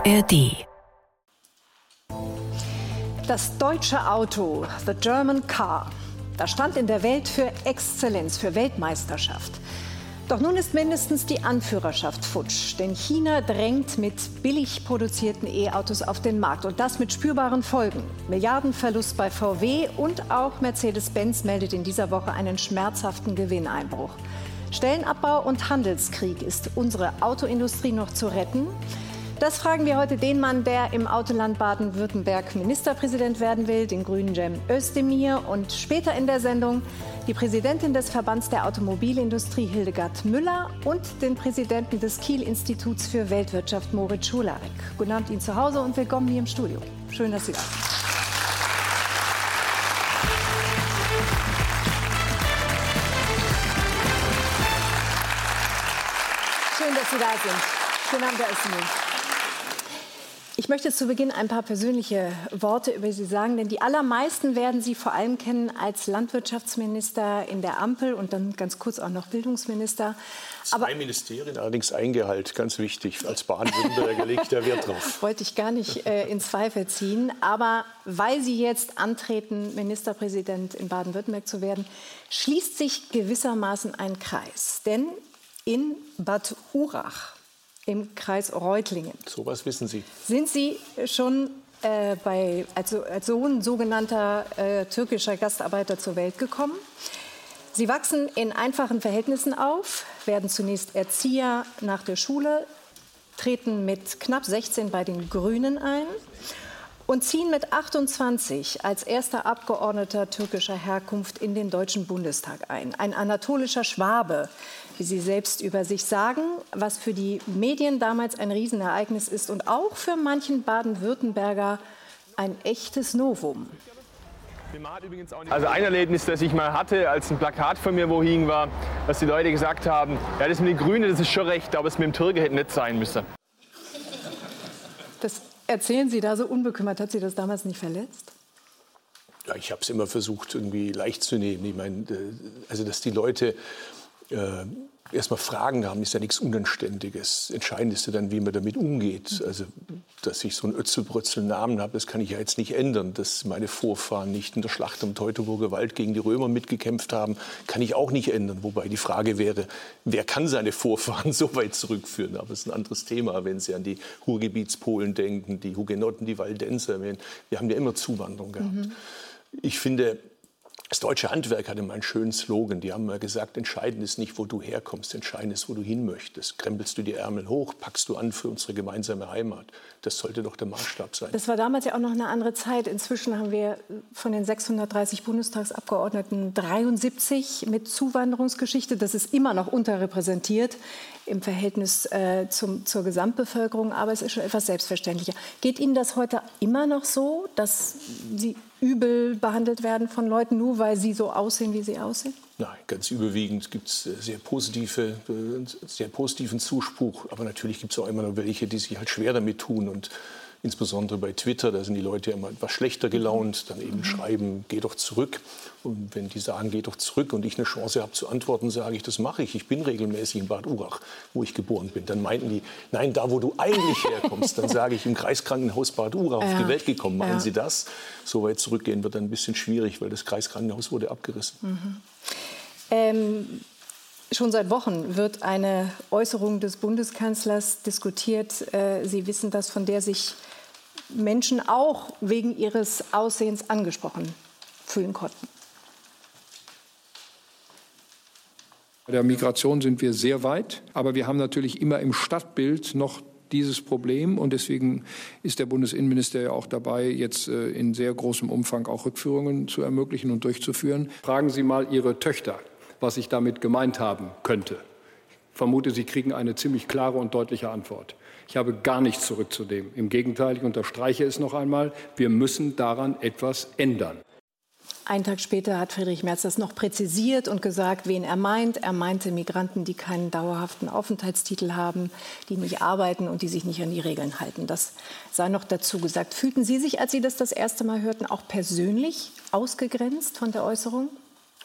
ARD. Das deutsche Auto, the German car, das stand in der Welt für Exzellenz, für Weltmeisterschaft. Doch nun ist mindestens die Anführerschaft futsch, denn China drängt mit billig produzierten E-Autos auf den Markt und das mit spürbaren Folgen. Milliardenverlust bei VW und auch Mercedes-Benz meldet in dieser Woche einen schmerzhaften Gewinneinbruch. Stellenabbau und Handelskrieg. Ist unsere Autoindustrie noch zu retten? Das fragen wir heute den Mann, der im Autoland Baden-Württemberg Ministerpräsident werden will, den Grünen Cem Özdemir. Und später in der Sendung die Präsidentin des Verbands der Automobilindustrie Hildegard Müller und den Präsidenten des Kiel-Instituts für Weltwirtschaft Moritz Schularek. Guten Abend Ihnen zu Hause und willkommen hier im Studio. Schön, dass Sie da sind. Schön, dass Sie da sind. Schönen Abend, Herr Özdemir. Ich möchte zu Beginn ein paar persönliche Worte über Sie sagen, denn die allermeisten werden Sie vor allem kennen als Landwirtschaftsminister in der Ampel und dann ganz kurz auch noch Bildungsminister. Zwei Ministerien, allerdings ein Gehalt, ganz wichtig. Als Baden-Württemberger legt der Wert drauf. Wollte ich gar nicht in Zweifel ziehen. Aber weil Sie jetzt antreten, Ministerpräsident in Baden-Württemberg zu werden, schließt sich gewissermaßen ein Kreis. Denn in Bad Urach, im Kreis Reutlingen. So was wissen Sie. Sind Sie schon als Sohn sogenannter türkischer Gastarbeiter zur Welt gekommen? Sie wachsen in einfachen Verhältnissen auf, werden zunächst Erzieher nach der Schule, treten mit knapp 16 bei den Grünen ein und ziehen mit 28 als erster Abgeordneter türkischer Herkunft in den Deutschen Bundestag ein. Ein anatolischer Schwabe, wie Sie selbst über sich sagen, was für die Medien damals ein Riesenereignis ist und auch für manchen Baden-Württemberger ein echtes Novum. Also ein Erlebnis, das ich mal hatte, als ein Plakat von mir wo hing, war, dass die Leute gesagt haben, ja, das mit den Grünen, das ist schon recht, aber es mit dem Türke hätte nicht sein müssen. Das erzählen Sie da so unbekümmert. Hat Sie das damals nicht verletzt? Ja, ich habe es immer versucht, irgendwie leicht zu nehmen. Ich meine, also dass die Leute erstmal Fragen haben, ist ja nichts Unanständiges. Entscheidend ist ja dann, wie man damit umgeht. Also, dass ich so einen Ötzelbrötzel-Namen habe, das kann ich ja jetzt nicht ändern. Dass meine Vorfahren nicht in der Schlacht am Teutoburger Wald gegen die Römer mitgekämpft haben, kann ich auch nicht ändern. Wobei die Frage wäre, wer kann seine Vorfahren so weit zurückführen? Aber es ist ein anderes Thema, wenn Sie an die Ruhrgebietspolen denken, die Hugenotten, die Waldenser. Wir haben ja immer Zuwanderung gehabt. Ich finde, das deutsche Handwerk hatte mal einen schönen Slogan. Die haben mal gesagt, entscheidend ist nicht, wo du herkommst, entscheidend ist, wo du hin möchtest. Krempelst du die Ärmel hoch, packst du an für unsere gemeinsame Heimat. Das sollte doch der Maßstab sein. Das war damals ja auch noch eine andere Zeit. Inzwischen haben wir von den 630 Bundestagsabgeordneten 73 mit Zuwanderungsgeschichte. Das ist immer noch unterrepräsentiert im Verhältnis zur Gesamtbevölkerung, aber es ist schon etwas selbstverständlicher. Geht Ihnen das heute immer noch so, dass Sie übel behandelt werden von Leuten, nur weil sie so aussehen, wie sie aussehen? Nein, ganz überwiegend gibt es sehr positiven Zuspruch. Aber natürlich gibt es auch immer noch welche, die sich halt schwer damit tun. Und insbesondere bei Twitter, da sind die Leute immer etwas schlechter gelaunt, dann eben schreiben, geh doch zurück. Und wenn die sagen, geh doch zurück und ich eine Chance habe zu antworten, sage ich, das mache ich. Ich bin regelmäßig in Bad Urach, wo ich geboren bin. Dann meinten die, nein, da wo du eigentlich herkommst. Dann sage ich, im Kreiskrankenhaus Bad Urach auf die Welt gekommen. Meinen Sie das? So weit zurückgehen wird dann ein bisschen schwierig, weil das Kreiskrankenhaus wurde abgerissen. Schon seit Wochen wird eine Äußerung des Bundeskanzlers diskutiert. Sie wissen das, von der sich Menschen auch wegen ihres Aussehens angesprochen fühlen konnten. Bei der Migration sind wir sehr weit, aber wir haben natürlich immer im Stadtbild noch dieses Problem. Und deswegen ist der Bundesinnenminister ja auch dabei, jetzt in sehr großem Umfang auch Rückführungen zu ermöglichen und durchzuführen. Fragen Sie mal Ihre Töchter, was ich damit gemeint haben könnte. Ich vermute, Sie kriegen eine ziemlich klare und deutliche Antwort. Ich habe gar nichts zurückzunehmen. Im Gegenteil, ich unterstreiche es noch einmal, wir müssen daran etwas ändern. Einen Tag später hat Friedrich Merz das noch präzisiert und gesagt, wen er meint. Er meinte Migranten, die keinen dauerhaften Aufenthaltstitel haben, die nicht arbeiten und die sich nicht an die Regeln halten. Das sei noch dazu gesagt. Fühlten Sie sich, als Sie das erste Mal hörten, auch persönlich ausgegrenzt von der Äußerung?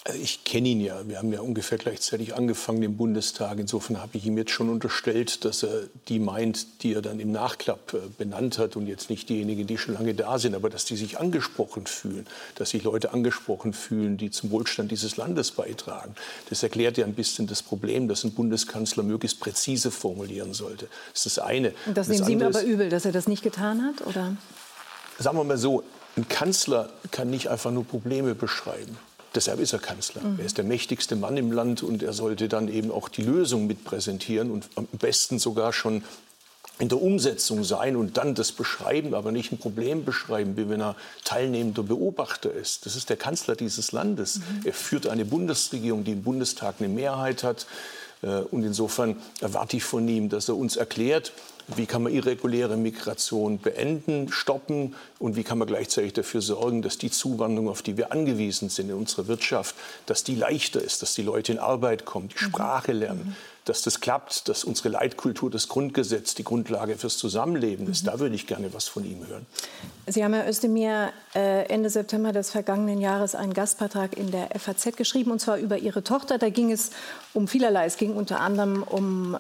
Also ich kenne ihn ja. Wir haben ja ungefähr gleichzeitig angefangen im Bundestag. Insofern habe ich ihm jetzt schon unterstellt, dass er die meint, die er dann im Nachklapp benannt hat und jetzt nicht diejenigen, die schon lange da sind, aber dass die sich angesprochen fühlen, dass sich Leute angesprochen fühlen, die zum Wohlstand dieses Landes beitragen. Das erklärt ja ein bisschen das Problem, dass ein Bundeskanzler möglichst präzise formulieren sollte. Das ist das eine. Und das nehmen Sie ihm aber übel, dass er das nicht getan hat, oder? Sagen wir mal so, ein Kanzler kann nicht einfach nur Probleme beschreiben. Deshalb ist er Kanzler. Er ist der mächtigste Mann im Land und er sollte dann eben auch die Lösung mit präsentieren und am besten sogar schon in der Umsetzung sein und dann das beschreiben, aber nicht ein Problem beschreiben, wie wenn er teilnehmender Beobachter ist. Das ist der Kanzler dieses Landes. Er führt eine Bundesregierung, die im Bundestag eine Mehrheit hat. Und insofern erwarte ich von ihm, dass er uns erklärt, wie kann man irreguläre Migration beenden, stoppen und wie kann man gleichzeitig dafür sorgen, dass die Zuwanderung, auf die wir angewiesen sind in unserer Wirtschaft, dass die leichter ist, dass die Leute in Arbeit kommen, die Sprache lernen, dass das klappt, dass unsere Leitkultur, das Grundgesetz die Grundlage fürs Zusammenleben ist. Da würde ich gerne was von ihm hören. Sie haben, Herr Özdemir, Ende September des vergangenen Jahres einen Gastbeitrag in der FAZ geschrieben, und zwar über Ihre Tochter. Da ging es um vielerlei. Es ging unter anderem um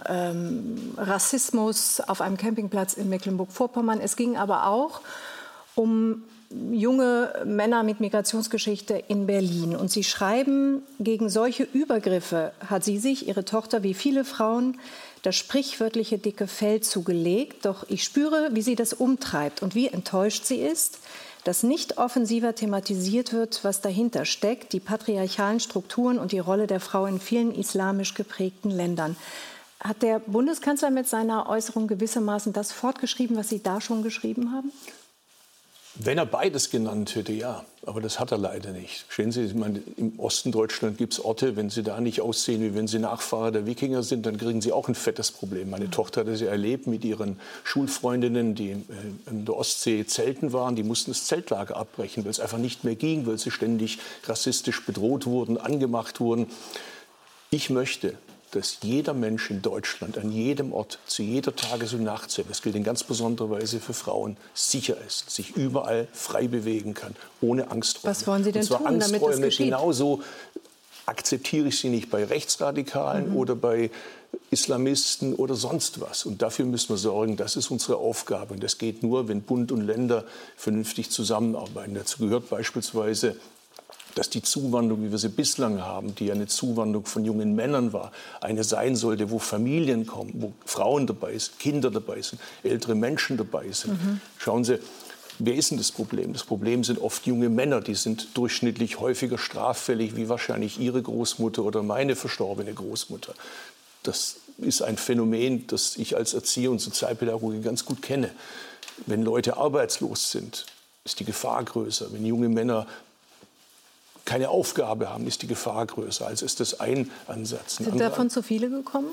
Rassismus auf einem Campingplatz in Mecklenburg-Vorpommern. Es ging aber auch um junge Männer mit Migrationsgeschichte in Berlin. Und Sie schreiben, gegen solche Übergriffe hat sie sich, Ihre Tochter, wie viele Frauen, das sprichwörtliche dicke Fell zugelegt. Doch ich spüre, wie sie das umtreibt und wie enttäuscht sie ist, dass nicht offensiver thematisiert wird, was dahinter steckt, die patriarchalen Strukturen und die Rolle der Frau in vielen islamisch geprägten Ländern. Hat der Bundeskanzler mit seiner Äußerung gewissermaßen das fortgeschrieben, was Sie da schon geschrieben haben? Wenn er beides genannt hätte, ja. Aber das hat er leider nicht. Verstehen Sie, ich meine, im Osten Deutschland gibt es Orte, wenn sie da nicht aussehen, wie wenn sie Nachfahre der Wikinger sind, dann kriegen sie auch ein fettes Problem. Meine Tochter hat das ja erlebt mit ihren Schulfreundinnen, die in der Ostsee zelten waren. Die mussten das Zeltlager abbrechen, weil es einfach nicht mehr ging, weil sie ständig rassistisch bedroht wurden, angemacht wurden. Ich möchte, dass jeder Mensch in Deutschland an jedem Ort, zu jeder Tages- und Nachtzeit, das gilt in ganz besonderer Weise für Frauen, sicher ist, sich überall frei bewegen kann, ohne Angsträume. Was wollen Sie denn tun, damit das Angsträume, geschieht? Genauso akzeptiere ich sie nicht bei Rechtsradikalen oder bei Islamisten oder sonst was. Und dafür müssen wir sorgen, das ist unsere Aufgabe. Und das geht nur, wenn Bund und Länder vernünftig zusammenarbeiten. Dazu gehört beispielsweise, dass die Zuwanderung, wie wir sie bislang haben, die ja eine Zuwanderung von jungen Männern war, eine sein sollte, wo Familien kommen, wo Frauen dabei sind, Kinder dabei sind, ältere Menschen dabei sind. Schauen Sie, wer ist denn das Problem? Das Problem sind oft junge Männer, die sind durchschnittlich häufiger straffällig, wie wahrscheinlich Ihre Großmutter oder meine verstorbene Großmutter. Das ist ein Phänomen, das ich als Erzieher und Sozialpädagoge ganz gut kenne. Wenn Leute arbeitslos sind, ist die Gefahr größer. Wenn junge Männer keine Aufgabe haben, ist die Gefahr größer. Also ist das ein Ansatz. Sind davon zu viele gekommen?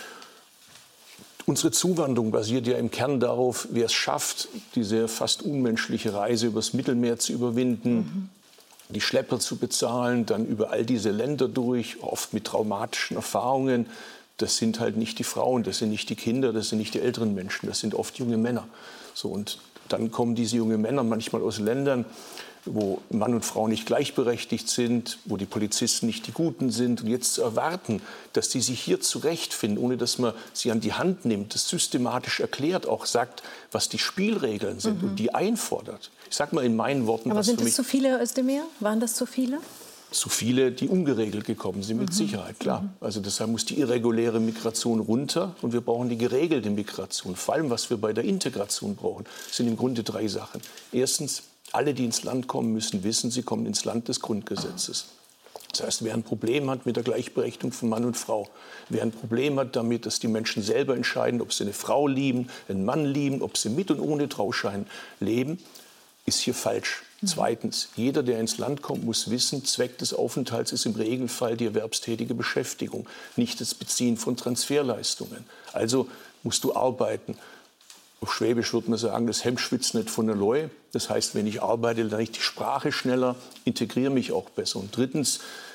Unsere Zuwanderung basiert ja im Kern darauf, wer es schafft, diese fast unmenschliche Reise übers Mittelmeer zu überwinden, die Schlepper zu bezahlen, dann über all diese Länder durch, oft mit traumatischen Erfahrungen. Das sind halt nicht die Frauen, das sind nicht die Kinder, das sind nicht die älteren Menschen, das sind oft junge Männer. So, und dann kommen diese jungen Männer manchmal aus Ländern, wo Mann und Frau nicht gleichberechtigt sind, wo die Polizisten nicht die Guten sind. Und jetzt zu erwarten, dass die sich hier zurechtfinden, ohne dass man sie an die Hand nimmt, das systematisch erklärt, auch sagt, was die Spielregeln sind und die einfordert. Ich sage mal in meinen Worten, Aber was sind für das mich zu viele, Herr Özdemir? Waren das zu viele? zu viele, die ungeregelt gekommen sind, mit Sicherheit, klar. Also deshalb muss die irreguläre Migration runter und wir brauchen die geregelte Migration. Vor allem, was wir bei der Integration brauchen, sind im Grunde 3 Sachen. Erstens, alle, die ins Land kommen, müssen wissen, sie kommen ins Land des Grundgesetzes. Das heißt, wer ein Problem hat mit der Gleichberechtigung von Mann und Frau, wer ein Problem hat damit, dass die Menschen selber entscheiden, ob sie eine Frau lieben, einen Mann lieben, ob sie mit und ohne Trauschein leben, ist hier falsch. Zweitens, jeder, der ins Land kommt, muss wissen, Zweck des Aufenthalts ist im Regelfall die erwerbstätige Beschäftigung, nicht das Beziehen von Transferleistungen. Also musst du arbeiten. Auf Schwäbisch würde man sagen, das Hemd schwitzt nicht von der Leu. Das heißt, wenn ich arbeite, lerne ich die Sprache schneller, integriere mich auch besser. Und drittens,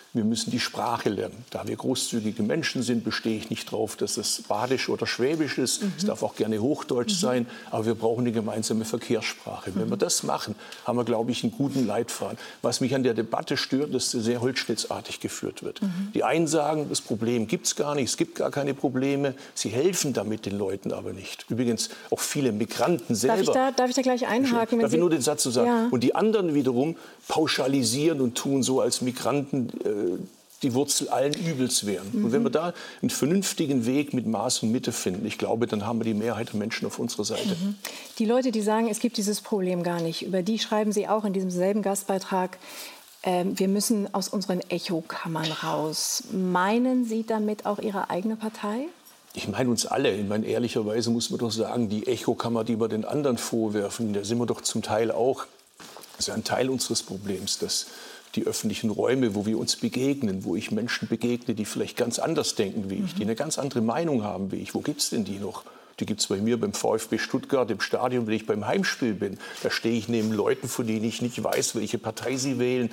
Wir müssen die Sprache lernen. Da wir großzügige Menschen sind, bestehe ich nicht darauf, dass es Badisch oder Schwäbisch ist. Es darf auch gerne Hochdeutsch sein, aber wir brauchen eine gemeinsame Verkehrssprache. Wenn wir das machen, haben wir, glaube ich, einen guten Leitfaden. Was mich an der Debatte stört, dass sie sehr holzschnittartig geführt wird. Die einen sagen, das Problem gibt es gar nicht, es gibt gar keine Probleme. Sie helfen damit den Leuten aber nicht. Übrigens auch viele Migranten selber. Darf ich da gleich einhaken? Darf ich nur den Satz so sagen? Ja. Und die anderen wiederum pauschalisieren und tun so, als Migranten die Wurzel allen Übels wären. Und wenn wir da einen vernünftigen Weg mit Maß und Mitte finden, ich glaube, dann haben wir die Mehrheit der Menschen auf unserer Seite. Die Leute, die sagen, es gibt dieses Problem gar nicht, über die schreiben Sie auch in diesem selben Gastbeitrag, wir müssen aus unseren Echokammern raus. Meinen Sie damit auch Ihre eigene Partei? Ich meine uns alle. Ich meine, ehrlicherweise muss man doch sagen, die Echokammer, die wir den anderen vorwerfen, da sind wir doch zum Teil auch. Das ist ein Teil unseres Problems, dass die öffentlichen Räume, wo wir uns begegnen, wo ich Menschen begegne, die vielleicht ganz anders denken wie ich, die eine ganz andere Meinung haben wie ich. Wo gibt es denn die noch? Die gibt es bei mir beim VfB Stuttgart im Stadion, wenn ich beim Heimspiel bin. Da stehe ich neben Leuten, von denen ich nicht weiß, welche Partei sie wählen,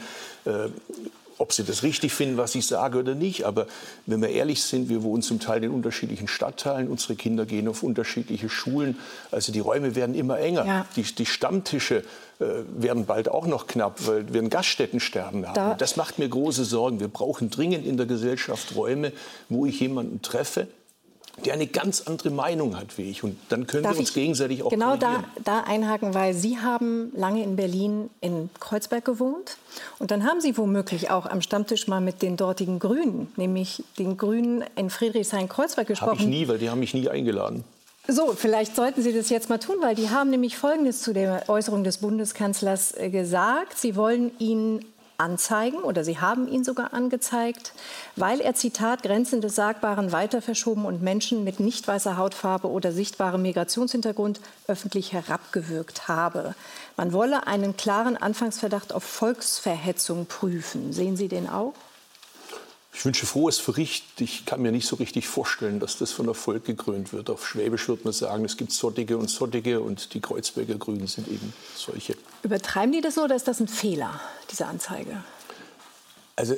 ob sie das richtig finden, was ich sage oder nicht. Aber wenn wir ehrlich sind, wir wohnen zum Teil in unterschiedlichen Stadtteilen. Unsere Kinder gehen auf unterschiedliche Schulen. Also die Räume werden immer enger. Ja. Die Stammtische werden bald auch noch knapp, weil wir ein Gaststättensterben haben. Das macht mir große Sorgen. Wir brauchen dringend in der Gesellschaft Räume, wo ich jemanden treffe, der eine ganz andere Meinung hat wie ich. Und dann können wir uns gegenseitig auch genau da einhaken, weil Sie haben lange in Berlin in Kreuzberg gewohnt. Und dann haben Sie womöglich auch am Stammtisch mal mit den dortigen Grünen, nämlich den Grünen in Friedrichshain-Kreuzberg gesprochen. Habe ich nie, weil die haben mich nie eingeladen. So, vielleicht sollten Sie das jetzt mal tun, weil die haben nämlich Folgendes zu der Äußerung des Bundeskanzlers gesagt. Sie wollen ihn anzeigen oder sie haben ihn sogar angezeigt, weil er, Zitat, Grenzen des Sagbaren weiter verschoben und Menschen mit nicht weißer Hautfarbe oder sichtbarem Migrationshintergrund öffentlich herabgewürgt habe. Man wolle einen klaren Anfangsverdacht auf Volksverhetzung prüfen. Sehen Sie den auch? Ich wünsche frohes Gericht. Ich kann mir nicht so richtig vorstellen, dass das von Erfolg gekrönt wird. Auf Schwäbisch würde man sagen, es gibt Sottige und die Kreuzberger Grünen sind eben solche. Übertreiben die das so oder ist das ein Fehler, diese Anzeige? Also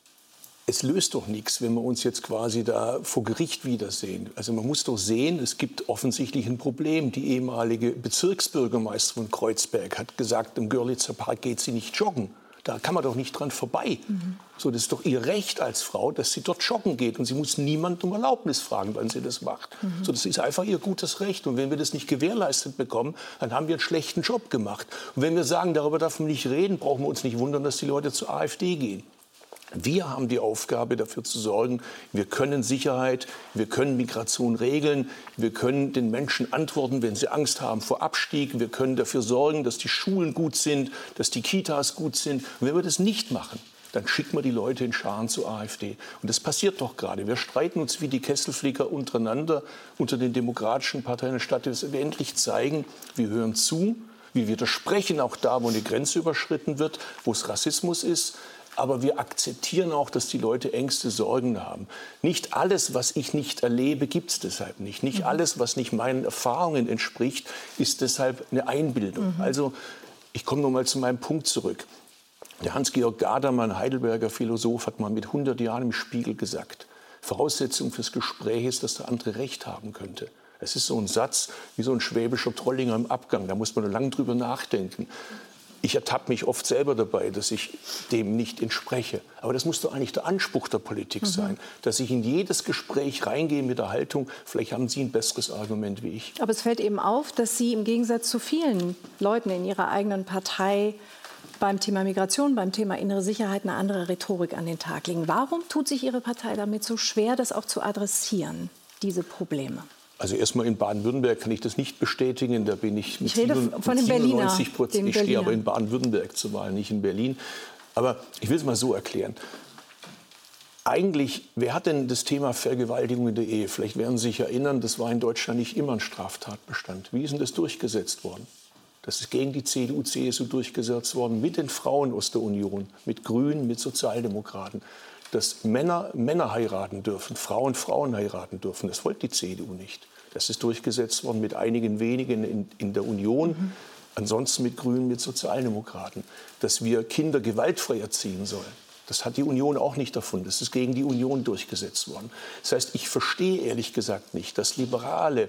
es löst doch nichts, wenn wir uns jetzt quasi da vor Gericht wiedersehen. Also man muss doch sehen, es gibt offensichtlich ein Problem. Die ehemalige Bezirksbürgermeisterin von Kreuzberg hat gesagt, im Görlitzer Park geht sie nicht joggen. Da kann man doch nicht dran vorbei. So, das ist doch ihr Recht als Frau, dass sie dort joggen geht. Und sie muss niemanden um Erlaubnis fragen, wann sie das macht. So, das ist einfach ihr gutes Recht. Und wenn wir das nicht gewährleistet bekommen, dann haben wir einen schlechten Job gemacht. Und wenn wir sagen, darüber darf man nicht reden, brauchen wir uns nicht wundern, dass die Leute zur AfD gehen. Wir haben die Aufgabe, dafür zu sorgen, wir können Sicherheit, wir können Migration regeln, wir können den Menschen antworten, wenn sie Angst haben vor Abstieg, wir können dafür sorgen, dass die Schulen gut sind, dass die Kitas gut sind. Und wenn wir das nicht machen, dann schicken wir die Leute in Scharen zur AfD. Und das passiert doch gerade. Wir streiten uns wie die Kesselflicker untereinander unter den demokratischen Parteien, statt dass wir endlich zeigen, wir hören zu, wir widersprechen auch da, wo eine Grenze überschritten wird, wo es Rassismus ist. Aber wir akzeptieren auch, dass die Leute Ängste, Sorgen haben. Nicht alles, was ich nicht erlebe, gibt es deshalb nicht. Nicht alles, was nicht meinen Erfahrungen entspricht, ist deshalb eine Einbildung. Also ich komme noch mal zu meinem Punkt zurück. Der Hans-Georg Gadamer, Heidelberger Philosoph, hat mal mit 100 Jahren im Spiegel gesagt, Voraussetzung fürs Gespräch ist, dass der andere Recht haben könnte. Es ist so ein Satz wie so ein schwäbischer Trollinger im Abgang. Da muss man lange drüber nachdenken. Ich ertappe mich oft selber dabei, dass ich dem nicht entspreche. Aber das muss doch eigentlich der Anspruch der Politik sein, dass ich in jedes Gespräch reingehe mit der Haltung, vielleicht haben Sie ein besseres Argument wie ich. Aber es fällt eben auf, dass Sie im Gegensatz zu vielen Leuten in Ihrer eigenen Partei beim Thema Migration, beim Thema innere Sicherheit eine andere Rhetorik an den Tag legen. Warum tut sich Ihre Partei damit so schwer, das auch zu adressieren, diese Probleme? Also erstmal in Baden-Württemberg kann ich das nicht bestätigen. Da bin ich mit 97%. Ich stehe aber in Baden-Württemberg zur Wahl, nicht in Berlin. Aber ich will es mal so erklären. Eigentlich, wer hat denn das Thema Vergewaltigung in der Ehe? Vielleicht werden Sie sich erinnern, das war in Deutschland nicht immer ein Straftatbestand. Wie ist denn das durchgesetzt worden? Das ist gegen die CDU, CSU durchgesetzt worden, mit den Frauen aus der Union, mit Grünen, mit Sozialdemokraten. Dass Männer Männer heiraten dürfen, Frauen Frauen heiraten dürfen. Das wollte die CDU nicht. Das ist durchgesetzt worden mit einigen wenigen in der Union, ansonsten mit Grünen, mit Sozialdemokraten. Dass wir Kinder gewaltfrei erziehen sollen. Das hat die Union auch nicht erfunden. Das ist gegen die Union durchgesetzt worden. Das heißt, ich verstehe ehrlich gesagt nicht, dass Liberale,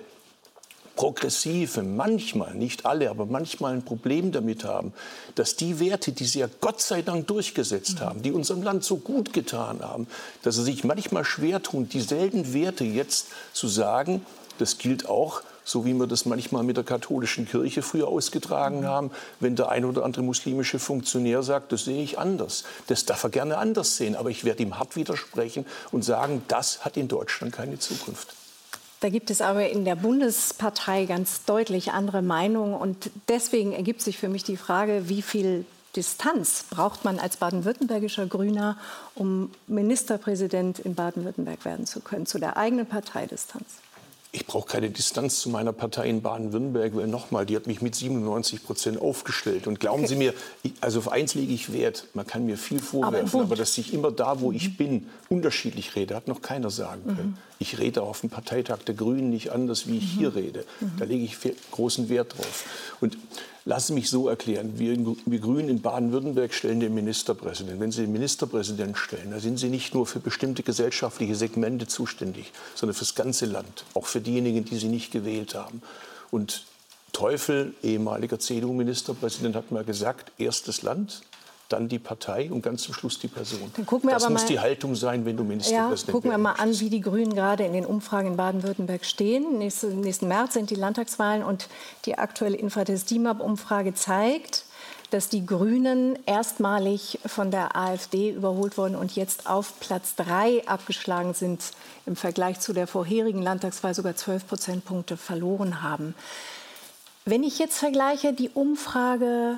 Progressive manchmal, nicht alle, aber manchmal ein Problem damit haben, dass die Werte, die sie ja Gott sei Dank durchgesetzt haben, die unserem Land so gut getan haben, dass sie sich manchmal schwer tun, dieselben Werte jetzt zu sagen, das gilt auch, so wie wir das manchmal mit der katholischen Kirche früher ausgetragen haben, wenn der ein oder andere muslimische Funktionär sagt, das sehe ich anders. Das darf er gerne anders sehen, aber ich werde ihm hart widersprechen und sagen, das hat in Deutschland keine Zukunft. Da gibt es aber in der Bundespartei ganz deutlich andere Meinungen. Und deswegen ergibt sich für mich die Frage, wie viel Distanz braucht man als baden-württembergischer Grüner, um Ministerpräsident in Baden-Württemberg werden zu können, zu der eigenen Parteidistanz? Ich brauche keine Distanz zu meiner Partei in Baden-Württemberg, weil nochmal, die hat mich mit 97% aufgestellt. Und glauben Sie mir, also auf eins lege ich Wert, man kann mir viel vorwerfen, aber dass ich immer da, wo ich bin, unterschiedlich rede, hat noch keiner sagen können. Ich rede auf dem Parteitag der Grünen nicht anders, wie ich hier rede. Da lege ich großen Wert drauf. Und lassen Sie mich so erklären, wir Grünen in Baden-Württemberg stellen den Ministerpräsidenten. Wenn Sie den Ministerpräsidenten stellen, dann sind Sie nicht nur für bestimmte gesellschaftliche Segmente zuständig, sondern für das ganze Land, auch für diejenigen, die Sie nicht gewählt haben. Und Teufel, ehemaliger CDU-Ministerpräsident, hat mal gesagt, erst das Land, dann die Partei und ganz zum Schluss die Person. Das muss die Haltung sein, wenn du Ministerpräsident bist. Gucken wir mal an, wie die Grünen gerade in den Umfragen in Baden-Württemberg stehen. Nächsten März sind die Landtagswahlen und die aktuelle Infratest-DIMAP-Umfrage zeigt, dass die Grünen erstmalig von der AfD überholt wurden und jetzt auf Platz 3 abgeschlagen sind, im Vergleich zu der vorherigen Landtagswahl sogar 12 Prozentpunkte verloren haben. Wenn ich jetzt vergleiche die Umfrage,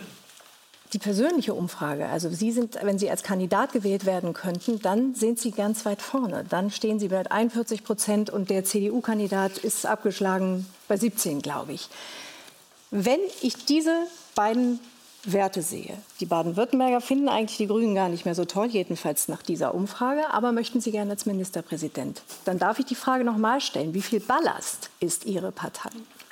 die persönliche Umfrage, also Sie sind, wenn Sie als Kandidat gewählt werden könnten, dann sind Sie ganz weit vorne. Dann stehen Sie bei 41% und der CDU-Kandidat ist abgeschlagen bei 17, glaube ich. Wenn ich diese beiden Werte sehe, die Baden-Württemberger finden eigentlich die Grünen gar nicht mehr so toll, jedenfalls nach dieser Umfrage, aber möchten Sie gerne als Ministerpräsident. Dann darf ich die Frage noch mal stellen, wie viel Ballast ist Ihre Partei?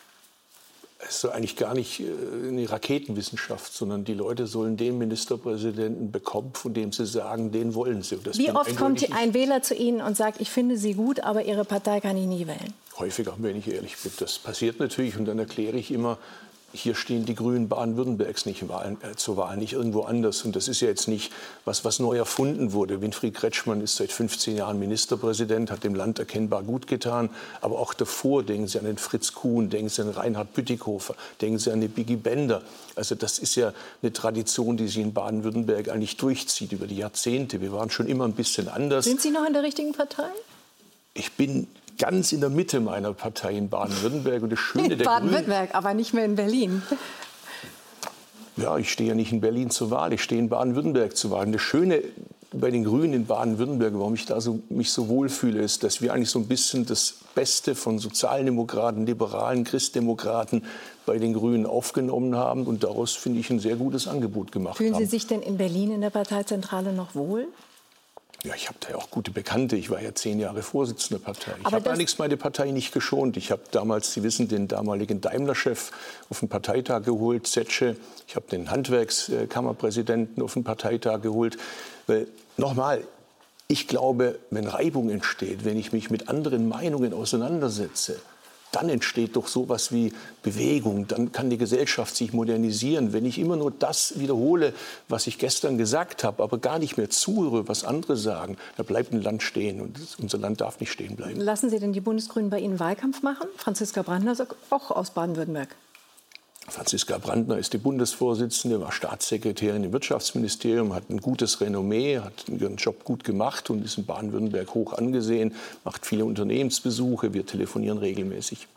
Es ist eigentlich gar nicht eine Raketenwissenschaft, sondern die Leute sollen den Ministerpräsidenten bekommen, von dem sie sagen, den wollen sie. Wie oft kommt ein Wähler zu Ihnen und sagt, ich finde Sie gut, aber Ihre Partei kann ich nie wählen? Häufiger, wenn ich ehrlich bin. Das passiert natürlich und dann erkläre ich immer, hier stehen die Grünen Baden-Württembergs nicht zur Wahl, nicht irgendwo anders. Und das ist ja jetzt nicht was neu erfunden wurde. Winfried Kretschmann ist seit 15 Jahren Ministerpräsident, hat dem Land erkennbar gut getan. Aber auch davor, denken Sie an den Fritz Kuhn, denken Sie an Reinhard Bütikofer, denken Sie an die Biggie Bender. Also das ist ja eine Tradition, die sich in Baden-Württemberg eigentlich durchzieht über die Jahrzehnte. Wir waren schon immer ein bisschen anders. Sind Sie noch in der richtigen Partei? Ich bin ganz in der Mitte meiner Partei in Baden-Württemberg. Und das Schöne der Baden-Württemberg, aber nicht mehr in Berlin. Ja, ich stehe ja nicht in Berlin zur Wahl, ich stehe in Baden-Württemberg zur Wahl. Und das Schöne bei den Grünen in Baden-Württemberg, warum ich da mich so wohlfühle, ist, dass wir eigentlich so ein bisschen das Beste von Sozialdemokraten, Liberalen, Christdemokraten bei den Grünen aufgenommen haben und daraus, finde ich, ein sehr gutes Angebot gemacht haben. Fühlen Sie sich denn in Berlin in der Parteizentrale noch wohl? Ja, ich habe da ja auch gute Bekannte. Ich war ja 10 Jahre Vorsitzender der Partei. Ich habe allerdings meine Partei nicht geschont. Ich habe damals, Sie wissen, den damaligen Daimler-Chef auf den Parteitag geholt, Zetsche. Ich habe den Handwerkskammerpräsidenten auf den Parteitag geholt. Weil, nochmal, ich glaube, wenn Reibung entsteht, wenn ich mich mit anderen Meinungen auseinandersetze, dann entsteht doch sowas wie Bewegung, dann kann die Gesellschaft sich modernisieren. Wenn ich immer nur das wiederhole, was ich gestern gesagt habe, aber gar nicht mehr zuhöre, was andere sagen, da bleibt ein Land stehen und unser Land darf nicht stehen bleiben. Lassen Sie denn die Bundesgrünen bei Ihnen Wahlkampf machen? Franziska Brandner ist auch aus Baden-Württemberg. Franziska Brandner ist die Bundesvorsitzende, war Staatssekretärin im Wirtschaftsministerium, hat ein gutes Renommee, hat ihren Job gut gemacht und ist in Baden-Württemberg hoch angesehen, macht viele Unternehmensbesuche, wir telefonieren regelmäßig.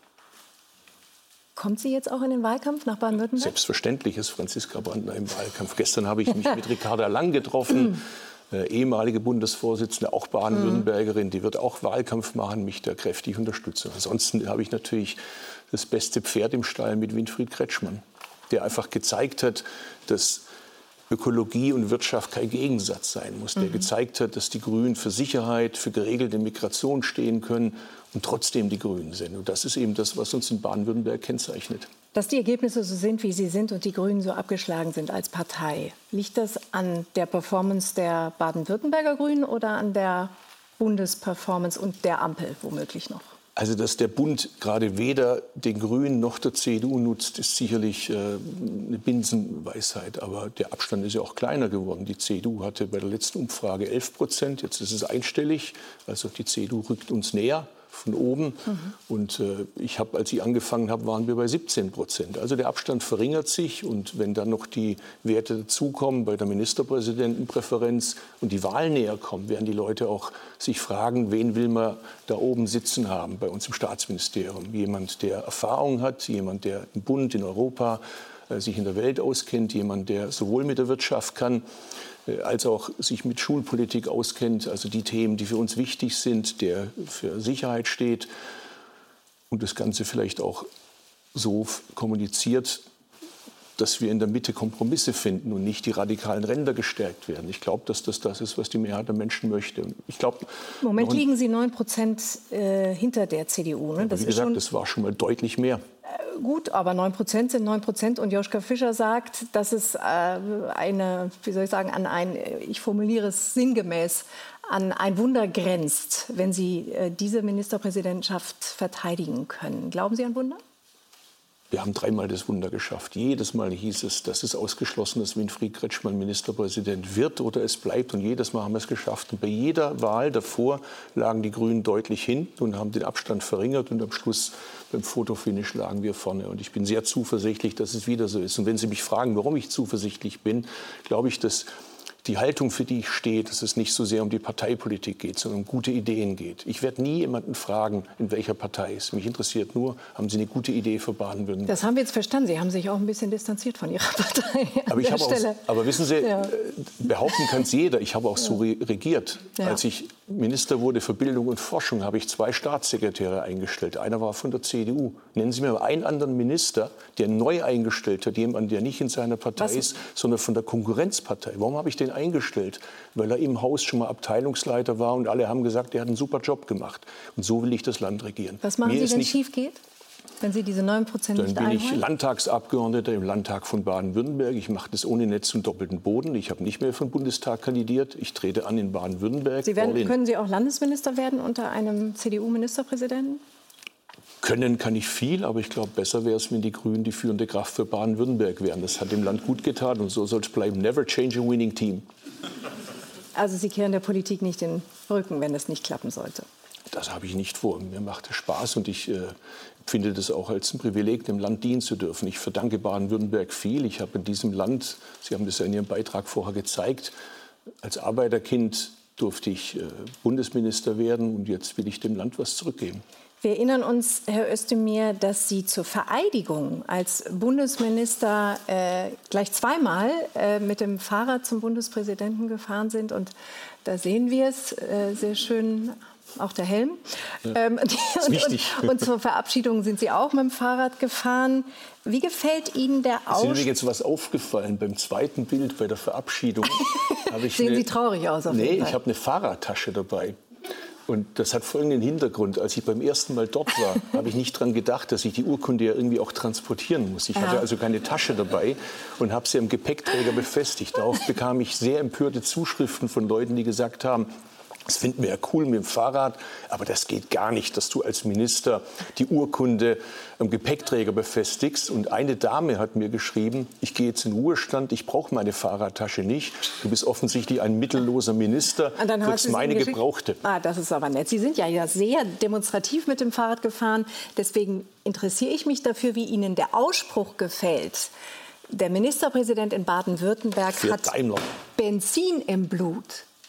Kommt sie jetzt auch in den Wahlkampf nach Baden-Württemberg? Selbstverständlich ist Franziska Brandner im Wahlkampf. Gestern habe ich mich mit Ricarda Lang getroffen, ehemalige Bundesvorsitzende, auch Baden-Württembergerin, die wird auch Wahlkampf machen, mich da kräftig unterstützen. Ansonsten habe ich natürlich das beste Pferd im Stall mit Winfried Kretschmann, der einfach gezeigt hat, dass Ökologie und Wirtschaft kein Gegensatz sein muss, der gezeigt hat, dass die Grünen für Sicherheit, für geregelte Migration stehen können und trotzdem die Grünen sind. Und das ist eben das, was uns in Baden-Württemberg kennzeichnet. Dass die Ergebnisse so sind, wie sie sind und die Grünen so abgeschlagen sind als Partei, liegt das an der Performance der Baden-Württemberger Grünen oder an der Bundesperformance und der Ampel womöglich noch? Also, dass der Bund gerade weder den Grünen noch der CDU nutzt, ist sicherlich eine Binsenweisheit. Aber der Abstand ist ja auch kleiner geworden. Die CDU hatte bei der letzten Umfrage 11%. Jetzt ist es einstellig. Also die CDU rückt uns näher von oben. Und als ich angefangen habe, waren wir bei 17%. Also der Abstand verringert sich. Und wenn dann noch die Werte dazukommen bei der Ministerpräsidentenpräferenz und die Wahl näher kommt, werden die Leute auch sich fragen, wen will man da oben sitzen haben bei uns im Staatsministerium. Jemand, der Erfahrung hat, jemand, der im Bund, in Europa sich in der Welt auskennt, jemand, der sowohl mit der Wirtschaft kann, als auch sich mit Schulpolitik auskennt, also die Themen, die für uns wichtig sind, der für Sicherheit steht und das Ganze vielleicht auch so kommuniziert, dass wir in der Mitte Kompromisse finden und nicht die radikalen Ränder gestärkt werden. Ich glaube, dass das ist, was die Mehrheit der Menschen möchte. Ich glaube, im Moment liegen Sie 9% hinter der CDU. Ne? Das wie gesagt, das war schon mal deutlich mehr. Gut, aber 9% sind 9%. Und Joschka Fischer sagt, dass es ich formuliere es sinngemäß, an ein Wunder grenzt, wenn Sie diese Ministerpräsidentschaft verteidigen können. Glauben Sie an Wunder? Wir haben 3-mal das Wunder geschafft. Jedes Mal hieß es, das ist ausgeschlossen, dass Winfried Kretschmann Ministerpräsident wird oder es bleibt. Und jedes Mal haben wir es geschafft. Und bei jeder Wahl davor lagen die Grünen deutlich hinten und haben den Abstand verringert. Und am Schluss beim Fotofinish lagen wir vorne. Und ich bin sehr zuversichtlich, dass es wieder so ist. Und wenn Sie mich fragen, warum ich zuversichtlich bin, glaube ich, dass die Haltung, für die ich stehe, dass es nicht so sehr um die Parteipolitik geht, sondern um gute Ideen geht. Ich werde nie jemanden fragen, in welcher Partei es ist. Mich interessiert nur, haben Sie eine gute Idee für Baden-Württemberg? Das haben wir jetzt verstanden. Sie haben sich auch ein bisschen distanziert von Ihrer Partei Aber wissen Sie, behaupten kann es jeder. Ich habe auch so regiert. Ja. Als ich Minister wurde für Bildung und Forschung, habe ich 2 Staatssekretäre eingestellt. Einer war von der CDU. Nennen Sie mir mal einen anderen Minister, der neu eingestellt hat, jemanden, der nicht in seiner Partei ist, sondern von der Konkurrenzpartei. Warum habe ich den eingestellt? Weil er im Haus schon mal Abteilungsleiter war und alle haben gesagt, er hat einen super Job gemacht. Und so will ich das Land regieren. Was machen Sie, wenn es schief geht? Wenn Sie diese 9% nicht einholen? Dann bin ich Landtagsabgeordneter im Landtag von Baden-Württemberg. Ich mache das ohne Netz und doppelten Boden. Ich habe nicht mehr für den Bundestag kandidiert. Ich trete an in Baden-Württemberg. Können Sie auch Landesminister werden unter einem CDU-Ministerpräsidenten? Können kann ich viel, aber ich glaube, besser wäre es, wenn die Grünen die führende Kraft für Baden-Württemberg wären. Das hat dem Land gut getan und so soll es bleiben. Never change a winning team. Also Sie kehren der Politik nicht den Rücken, wenn das nicht klappen sollte? Das habe ich nicht vor. Mir macht es Spaß und ich finde das auch als ein Privileg, dem Land dienen zu dürfen. Ich verdanke Baden-Württemberg viel. Ich habe in diesem Land, Sie haben das ja in Ihrem Beitrag vorher gezeigt, als Arbeiterkind durfte ich Bundesminister werden und jetzt will ich dem Land was zurückgeben. Wir erinnern uns, Herr Özdemir, dass Sie zur Vereidigung als Bundesminister gleich 2-mal mit dem Fahrrad zum Bundespräsidenten gefahren sind. Und da sehen wir es sehr schön, auch der Helm. Ja, ist wichtig. Und zur Verabschiedung sind Sie auch mit dem Fahrrad gefahren. Wie gefällt Ihnen der Ausschnitt? Ist mir jetzt was aufgefallen beim zweiten Bild bei der Verabschiedung. Sehen Sie traurig aus auf jeden Fall. Ich habe eine Fahrradtasche dabei. Und das hat folgenden Hintergrund. Als ich beim ersten Mal dort war, habe ich nicht daran gedacht, dass ich die Urkunde ja irgendwie auch transportieren muss. Ich hatte also keine Tasche dabei und habe sie am Gepäckträger befestigt. Darauf bekam ich sehr empörte Zuschriften von Leuten, die gesagt haben, das finden wir ja cool mit dem Fahrrad, aber das geht gar nicht, dass du als Minister die Urkunde am Gepäckträger befestigst. Und eine Dame hat mir geschrieben, ich gehe jetzt in Ruhestand, ich brauche meine Fahrradtasche nicht. Du bist offensichtlich ein mittelloser Minister, kriegst meine gebrauchte. Das ist aber nett. Sie sind ja sehr demonstrativ mit dem Fahrrad gefahren. Deswegen interessiere ich mich dafür, wie Ihnen der Ausspruch gefällt. Der Ministerpräsident in Baden-Württemberg hat Benzin im Blut.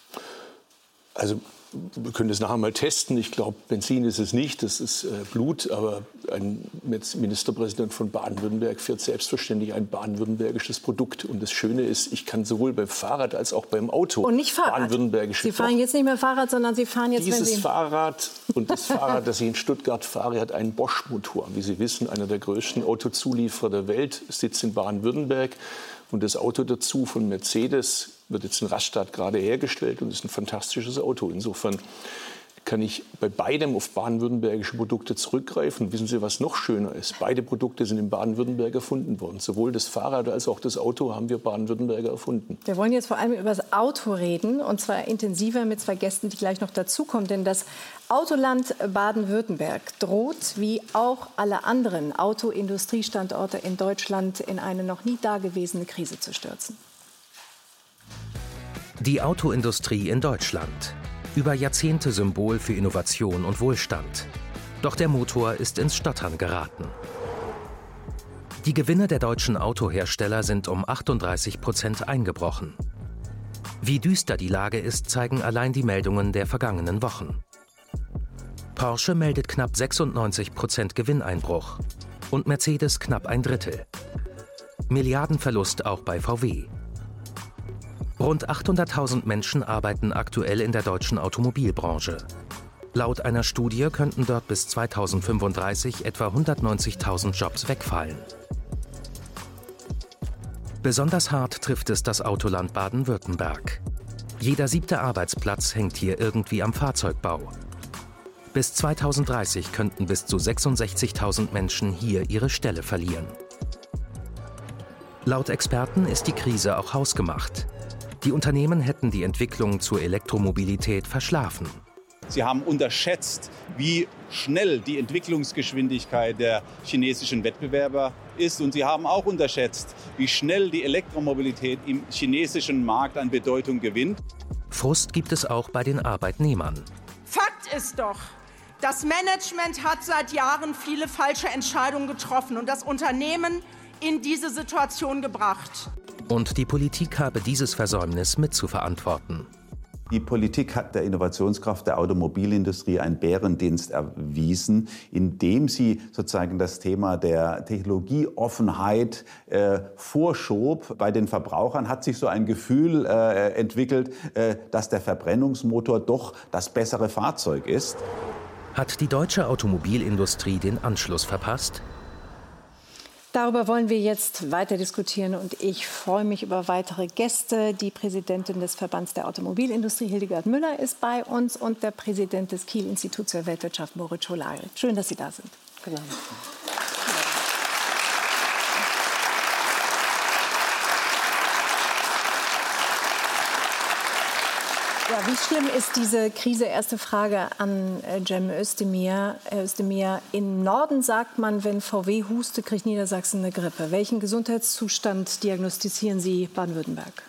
Also wir können das nachher mal testen. Ich glaube, Benzin ist es nicht, das ist Blut. Aber ein Ministerpräsident von Baden-Württemberg fährt selbstverständlich ein baden-württembergisches Produkt. Und das Schöne ist, ich kann sowohl beim Fahrrad als auch beim Auto und nicht Fahrrad. Sie fahren jetzt nicht mehr Fahrrad, sondern Sie fahren jetzt... Dieses Fahrrad und das Fahrrad, das ich in Stuttgart fahre, hat einen Bosch-Motor. Wie Sie wissen, einer der größten Autozulieferer der Welt, sitzt in Baden-Württemberg. Und das Auto dazu von Mercedes wird jetzt in Rastatt gerade hergestellt und ist ein fantastisches Auto. Insofern kann ich bei beidem auf baden-württembergische Produkte zurückgreifen. Und wissen Sie, was noch schöner ist? Beide Produkte sind in Baden-Württemberg erfunden worden. Sowohl das Fahrrad als auch das Auto haben wir Baden-Württemberger erfunden. Wir wollen jetzt vor allem über das Auto reden, und zwar intensiver mit zwei Gästen, die gleich noch dazukommen. Denn das Autoland Baden-Württemberg droht, wie auch alle anderen Autoindustriestandorte in Deutschland, in eine noch nie dagewesene Krise zu stürzen. Die Autoindustrie in Deutschland. Über Jahrzehnte Symbol für Innovation und Wohlstand. Doch der Motor ist ins Stottern geraten. Die Gewinne der deutschen Autohersteller sind um 38% eingebrochen. Wie düster die Lage ist, zeigen allein die Meldungen der vergangenen Wochen. Porsche meldet knapp 96% Gewinneinbruch und Mercedes knapp ein Drittel. Milliardenverlust auch bei VW. Rund 800.000 Menschen arbeiten aktuell in der deutschen Automobilbranche. Laut einer Studie könnten dort bis 2035 etwa 190.000 Jobs wegfallen. Besonders hart trifft es das Autoland Baden-Württemberg. Jeder 7. Arbeitsplatz hängt hier irgendwie am Fahrzeugbau. Bis 2030 könnten bis zu 66.000 Menschen hier ihre Stelle verlieren. Laut Experten ist die Krise auch hausgemacht. Die Unternehmen hätten die Entwicklung zur Elektromobilität verschlafen. Sie haben unterschätzt, wie schnell die Entwicklungsgeschwindigkeit der chinesischen Wettbewerber ist. Und sie haben auch unterschätzt, wie schnell die Elektromobilität im chinesischen Markt an Bedeutung gewinnt. Frust gibt es auch bei den Arbeitnehmern. Fakt ist doch, das Management hat seit Jahren viele falsche Entscheidungen getroffen und das Unternehmen in diese Situation gebracht. Und die Politik habe dieses Versäumnis mitzuverantworten. Die Politik hat der Innovationskraft der Automobilindustrie einen Bärendienst erwiesen, indem sie sozusagen das Thema der Technologieoffenheit vorschob. Bei den Verbrauchern hat sich so ein Gefühl entwickelt, dass der Verbrennungsmotor doch das bessere Fahrzeug ist. Hat die deutsche Automobilindustrie den Anschluss verpasst? Darüber wollen wir jetzt weiter diskutieren und ich freue mich über weitere Gäste. Die Präsidentin des Verbands der Automobilindustrie, Hildegard Müller, ist bei uns und der Präsident des Kiel-Instituts für Weltwirtschaft, Moritz Scholari. Schön, dass Sie da sind. Genau. Ja, wie schlimm ist diese Krise? Erste Frage an Cem Özdemir. Herr Özdemir, im Norden sagt man, wenn VW hustet, kriegt Niedersachsen eine Grippe. Welchen Gesundheitszustand diagnostizieren Sie Baden-Württemberg?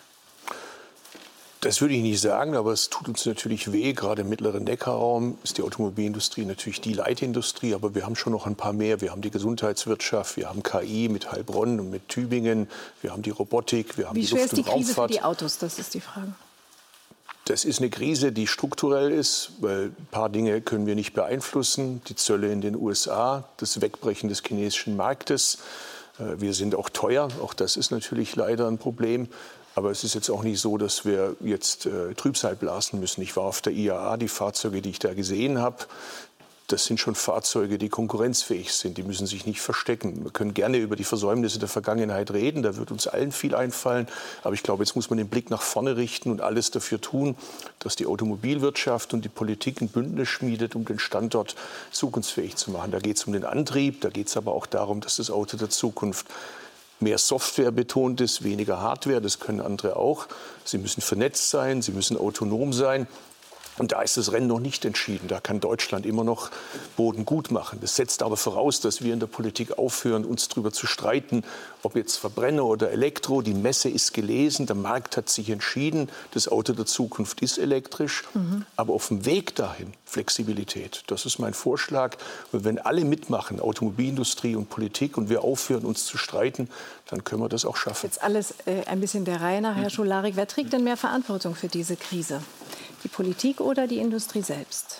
Das würde ich nicht sagen, aber es tut uns natürlich weh. Gerade im mittleren Neckarraum ist die Automobilindustrie natürlich die Leitindustrie. Aber wir haben schon noch ein paar mehr. Wir haben die Gesundheitswirtschaft, wir haben KI mit Heilbronn und mit Tübingen, wir haben die Robotik, wir haben die Luft- und Raumfahrt. Wie schwer ist die Krise für die Autos? Das ist die Frage. Das ist eine Krise, die strukturell ist, weil ein paar Dinge können wir nicht beeinflussen. Die Zölle in den USA, das Wegbrechen des chinesischen Marktes. Wir sind auch teuer, auch das ist natürlich leider ein Problem. Aber es ist jetzt auch nicht so, dass wir jetzt Trübsal blasen müssen. Ich war auf der IAA, die Fahrzeuge, die ich da gesehen habe, das sind schon Fahrzeuge, die konkurrenzfähig sind. Die müssen sich nicht verstecken. Wir können gerne über die Versäumnisse der Vergangenheit reden. Da wird uns allen viel einfallen. Aber ich glaube, jetzt muss man den Blick nach vorne richten und alles dafür tun, dass die Automobilwirtschaft und die Politik ein Bündnis schmiedet, um den Standort zukunftsfähig zu machen. Da geht es um den Antrieb. Da geht es aber auch darum, dass das Auto der Zukunft mehr Software betont ist, weniger Hardware. Das können andere auch. Sie müssen vernetzt sein. Sie müssen autonom sein. Und da ist das Rennen noch nicht entschieden. Da kann Deutschland immer noch Boden gut machen. Das setzt aber voraus, dass wir in der Politik aufhören, uns darüber zu streiten, ob jetzt Verbrenner oder Elektro. Die Messe ist gelesen, der Markt hat sich entschieden. Das Auto der Zukunft ist elektrisch. Aber auf dem Weg dahin Flexibilität. Das ist mein Vorschlag. Und wenn alle mitmachen, Automobilindustrie und Politik, und wir aufhören, uns zu streiten, dann können wir das auch schaffen. Jetzt alles ein bisschen der Reihe nach, Herr Scholari. Wer trägt denn mehr Verantwortung für diese Krise? Die Politik oder die Industrie selbst?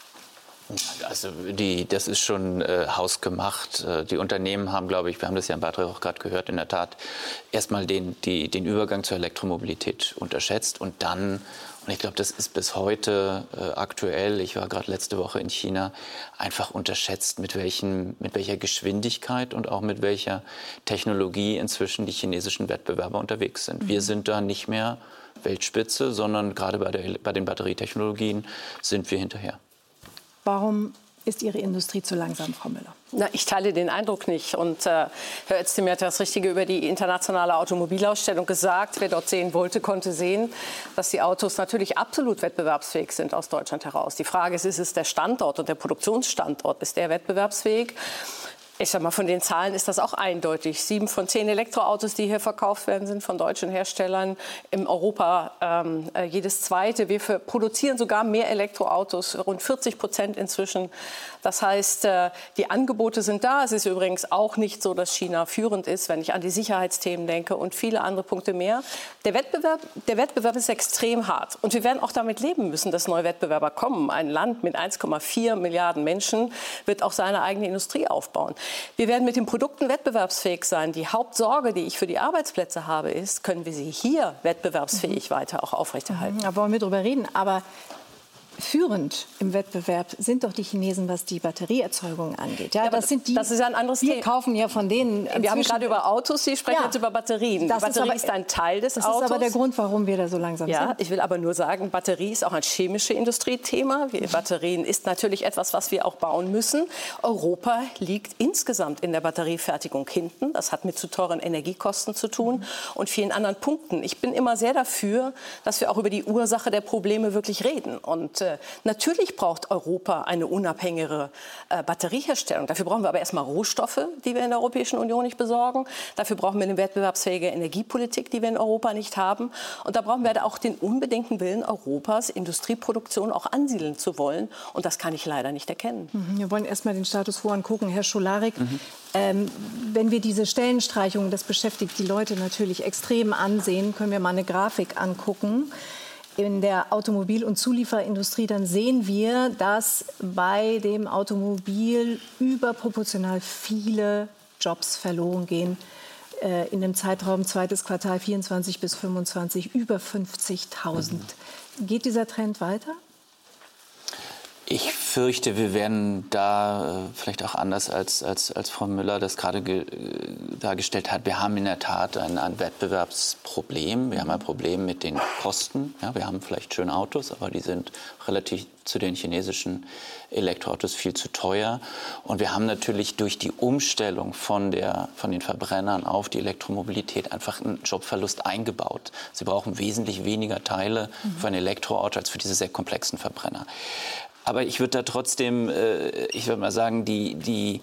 Also das ist schon hausgemacht. Die Unternehmen haben, glaube ich, wir haben das ja im Beitrag auch gerade gehört, in der Tat erstmal den Übergang zur Elektromobilität unterschätzt und dann, Und ich glaube, das ist bis heute aktuell, ich war gerade letzte Woche in China, einfach unterschätzt, mit welcher Geschwindigkeit und auch mit welcher Technologie inzwischen die chinesischen Wettbewerber unterwegs sind. Wir sind da nicht mehr Weltspitze, sondern gerade bei den Batterietechnologien sind wir hinterher. Warum ist Ihre Industrie zu langsam, Frau Müller? Na, ich teile den Eindruck nicht. Und Herr Özdemir hat das Richtige über die internationale Automobilausstellung gesagt. Wer dort sehen wollte, konnte sehen, dass die Autos natürlich absolut wettbewerbsfähig sind aus Deutschland heraus. Die Frage ist es der Standort und der Produktionsstandort? Ist der wettbewerbsfähig? Ich sag mal, von den Zahlen ist das auch eindeutig. 7 von 10 Elektroautos, die hier verkauft werden, sind von deutschen Herstellern. In Europa jedes zweite. Wir produzieren sogar mehr Elektroautos, rund 40% inzwischen. Das heißt, die Angebote sind da. Es ist übrigens auch nicht so, dass China führend ist, wenn ich an die Sicherheitsthemen denke und viele andere Punkte mehr. Der Wettbewerb ist extrem hart. Und wir werden auch damit leben müssen, dass neue Wettbewerber kommen. Ein Land mit 1,4 Milliarden Menschen wird auch seine eigene Industrie aufbauen. Wir werden mit den Produkten wettbewerbsfähig sein. Die Hauptsorge, die ich für die Arbeitsplätze habe, ist, können wir sie hier wettbewerbsfähig weiter auch aufrechterhalten. Da wollen wir drüber reden. Aber führend im Wettbewerb sind doch die Chinesen, was die Batterieerzeugung angeht. Ja, das ist ein anderes Thema. Wir kaufen ja von denen. Wir haben gerade über Autos, Sie sprechen jetzt über Batterien. Batterie ist ein Teil des Autos. Das ist aber der Grund, warum wir da so langsam sind. Ich will aber nur sagen, Batterie ist auch ein chemisches Industriethema. Batterien ist natürlich etwas, was wir auch bauen müssen. Europa liegt insgesamt in der Batteriefertigung hinten. Das hat mit zu teuren Energiekosten zu tun und vielen anderen Punkten. Ich bin immer sehr dafür, dass wir auch über die Ursache der Probleme wirklich reden. Und natürlich braucht Europa eine unabhängigere Batterieherstellung. Dafür brauchen wir aber erstmal Rohstoffe, die wir in der Europäischen Union nicht besorgen. Dafür brauchen wir eine wettbewerbsfähige Energiepolitik, die wir in Europa nicht haben. Und da brauchen wir auch den unbedingten Willen Europas, Industrieproduktion auch ansiedeln zu wollen. Und das kann ich leider nicht erkennen. Wir wollen erstmal den Status quo angucken. Herr Scholarik, wenn wir diese Stellenstreichungen, das beschäftigt die Leute natürlich extrem ansehen, können wir mal eine Grafik angucken. In der Automobil- und Zulieferindustrie, dann sehen wir, dass bei dem Automobil überproportional viele Jobs verloren gehen. In dem Zeitraum zweites Quartal 24 bis 25 über 50.000. Geht dieser Trend weiter? Ich fürchte, wir werden da vielleicht auch anders als Frau Müller das gerade dargestellt hat. Wir haben in der Tat ein Wettbewerbsproblem. Wir haben ein Problem mit den Kosten. Ja, wir haben vielleicht schöne Autos, aber die sind relativ zu den chinesischen Elektroautos viel zu teuer. Und wir haben natürlich durch die Umstellung von den Verbrennern auf die Elektromobilität einfach einen Jobverlust eingebaut. Sie brauchen wesentlich weniger Teile für ein Elektroauto als für diese sehr komplexen Verbrenner. Aber ich würde da trotzdem, ich würde mal sagen, die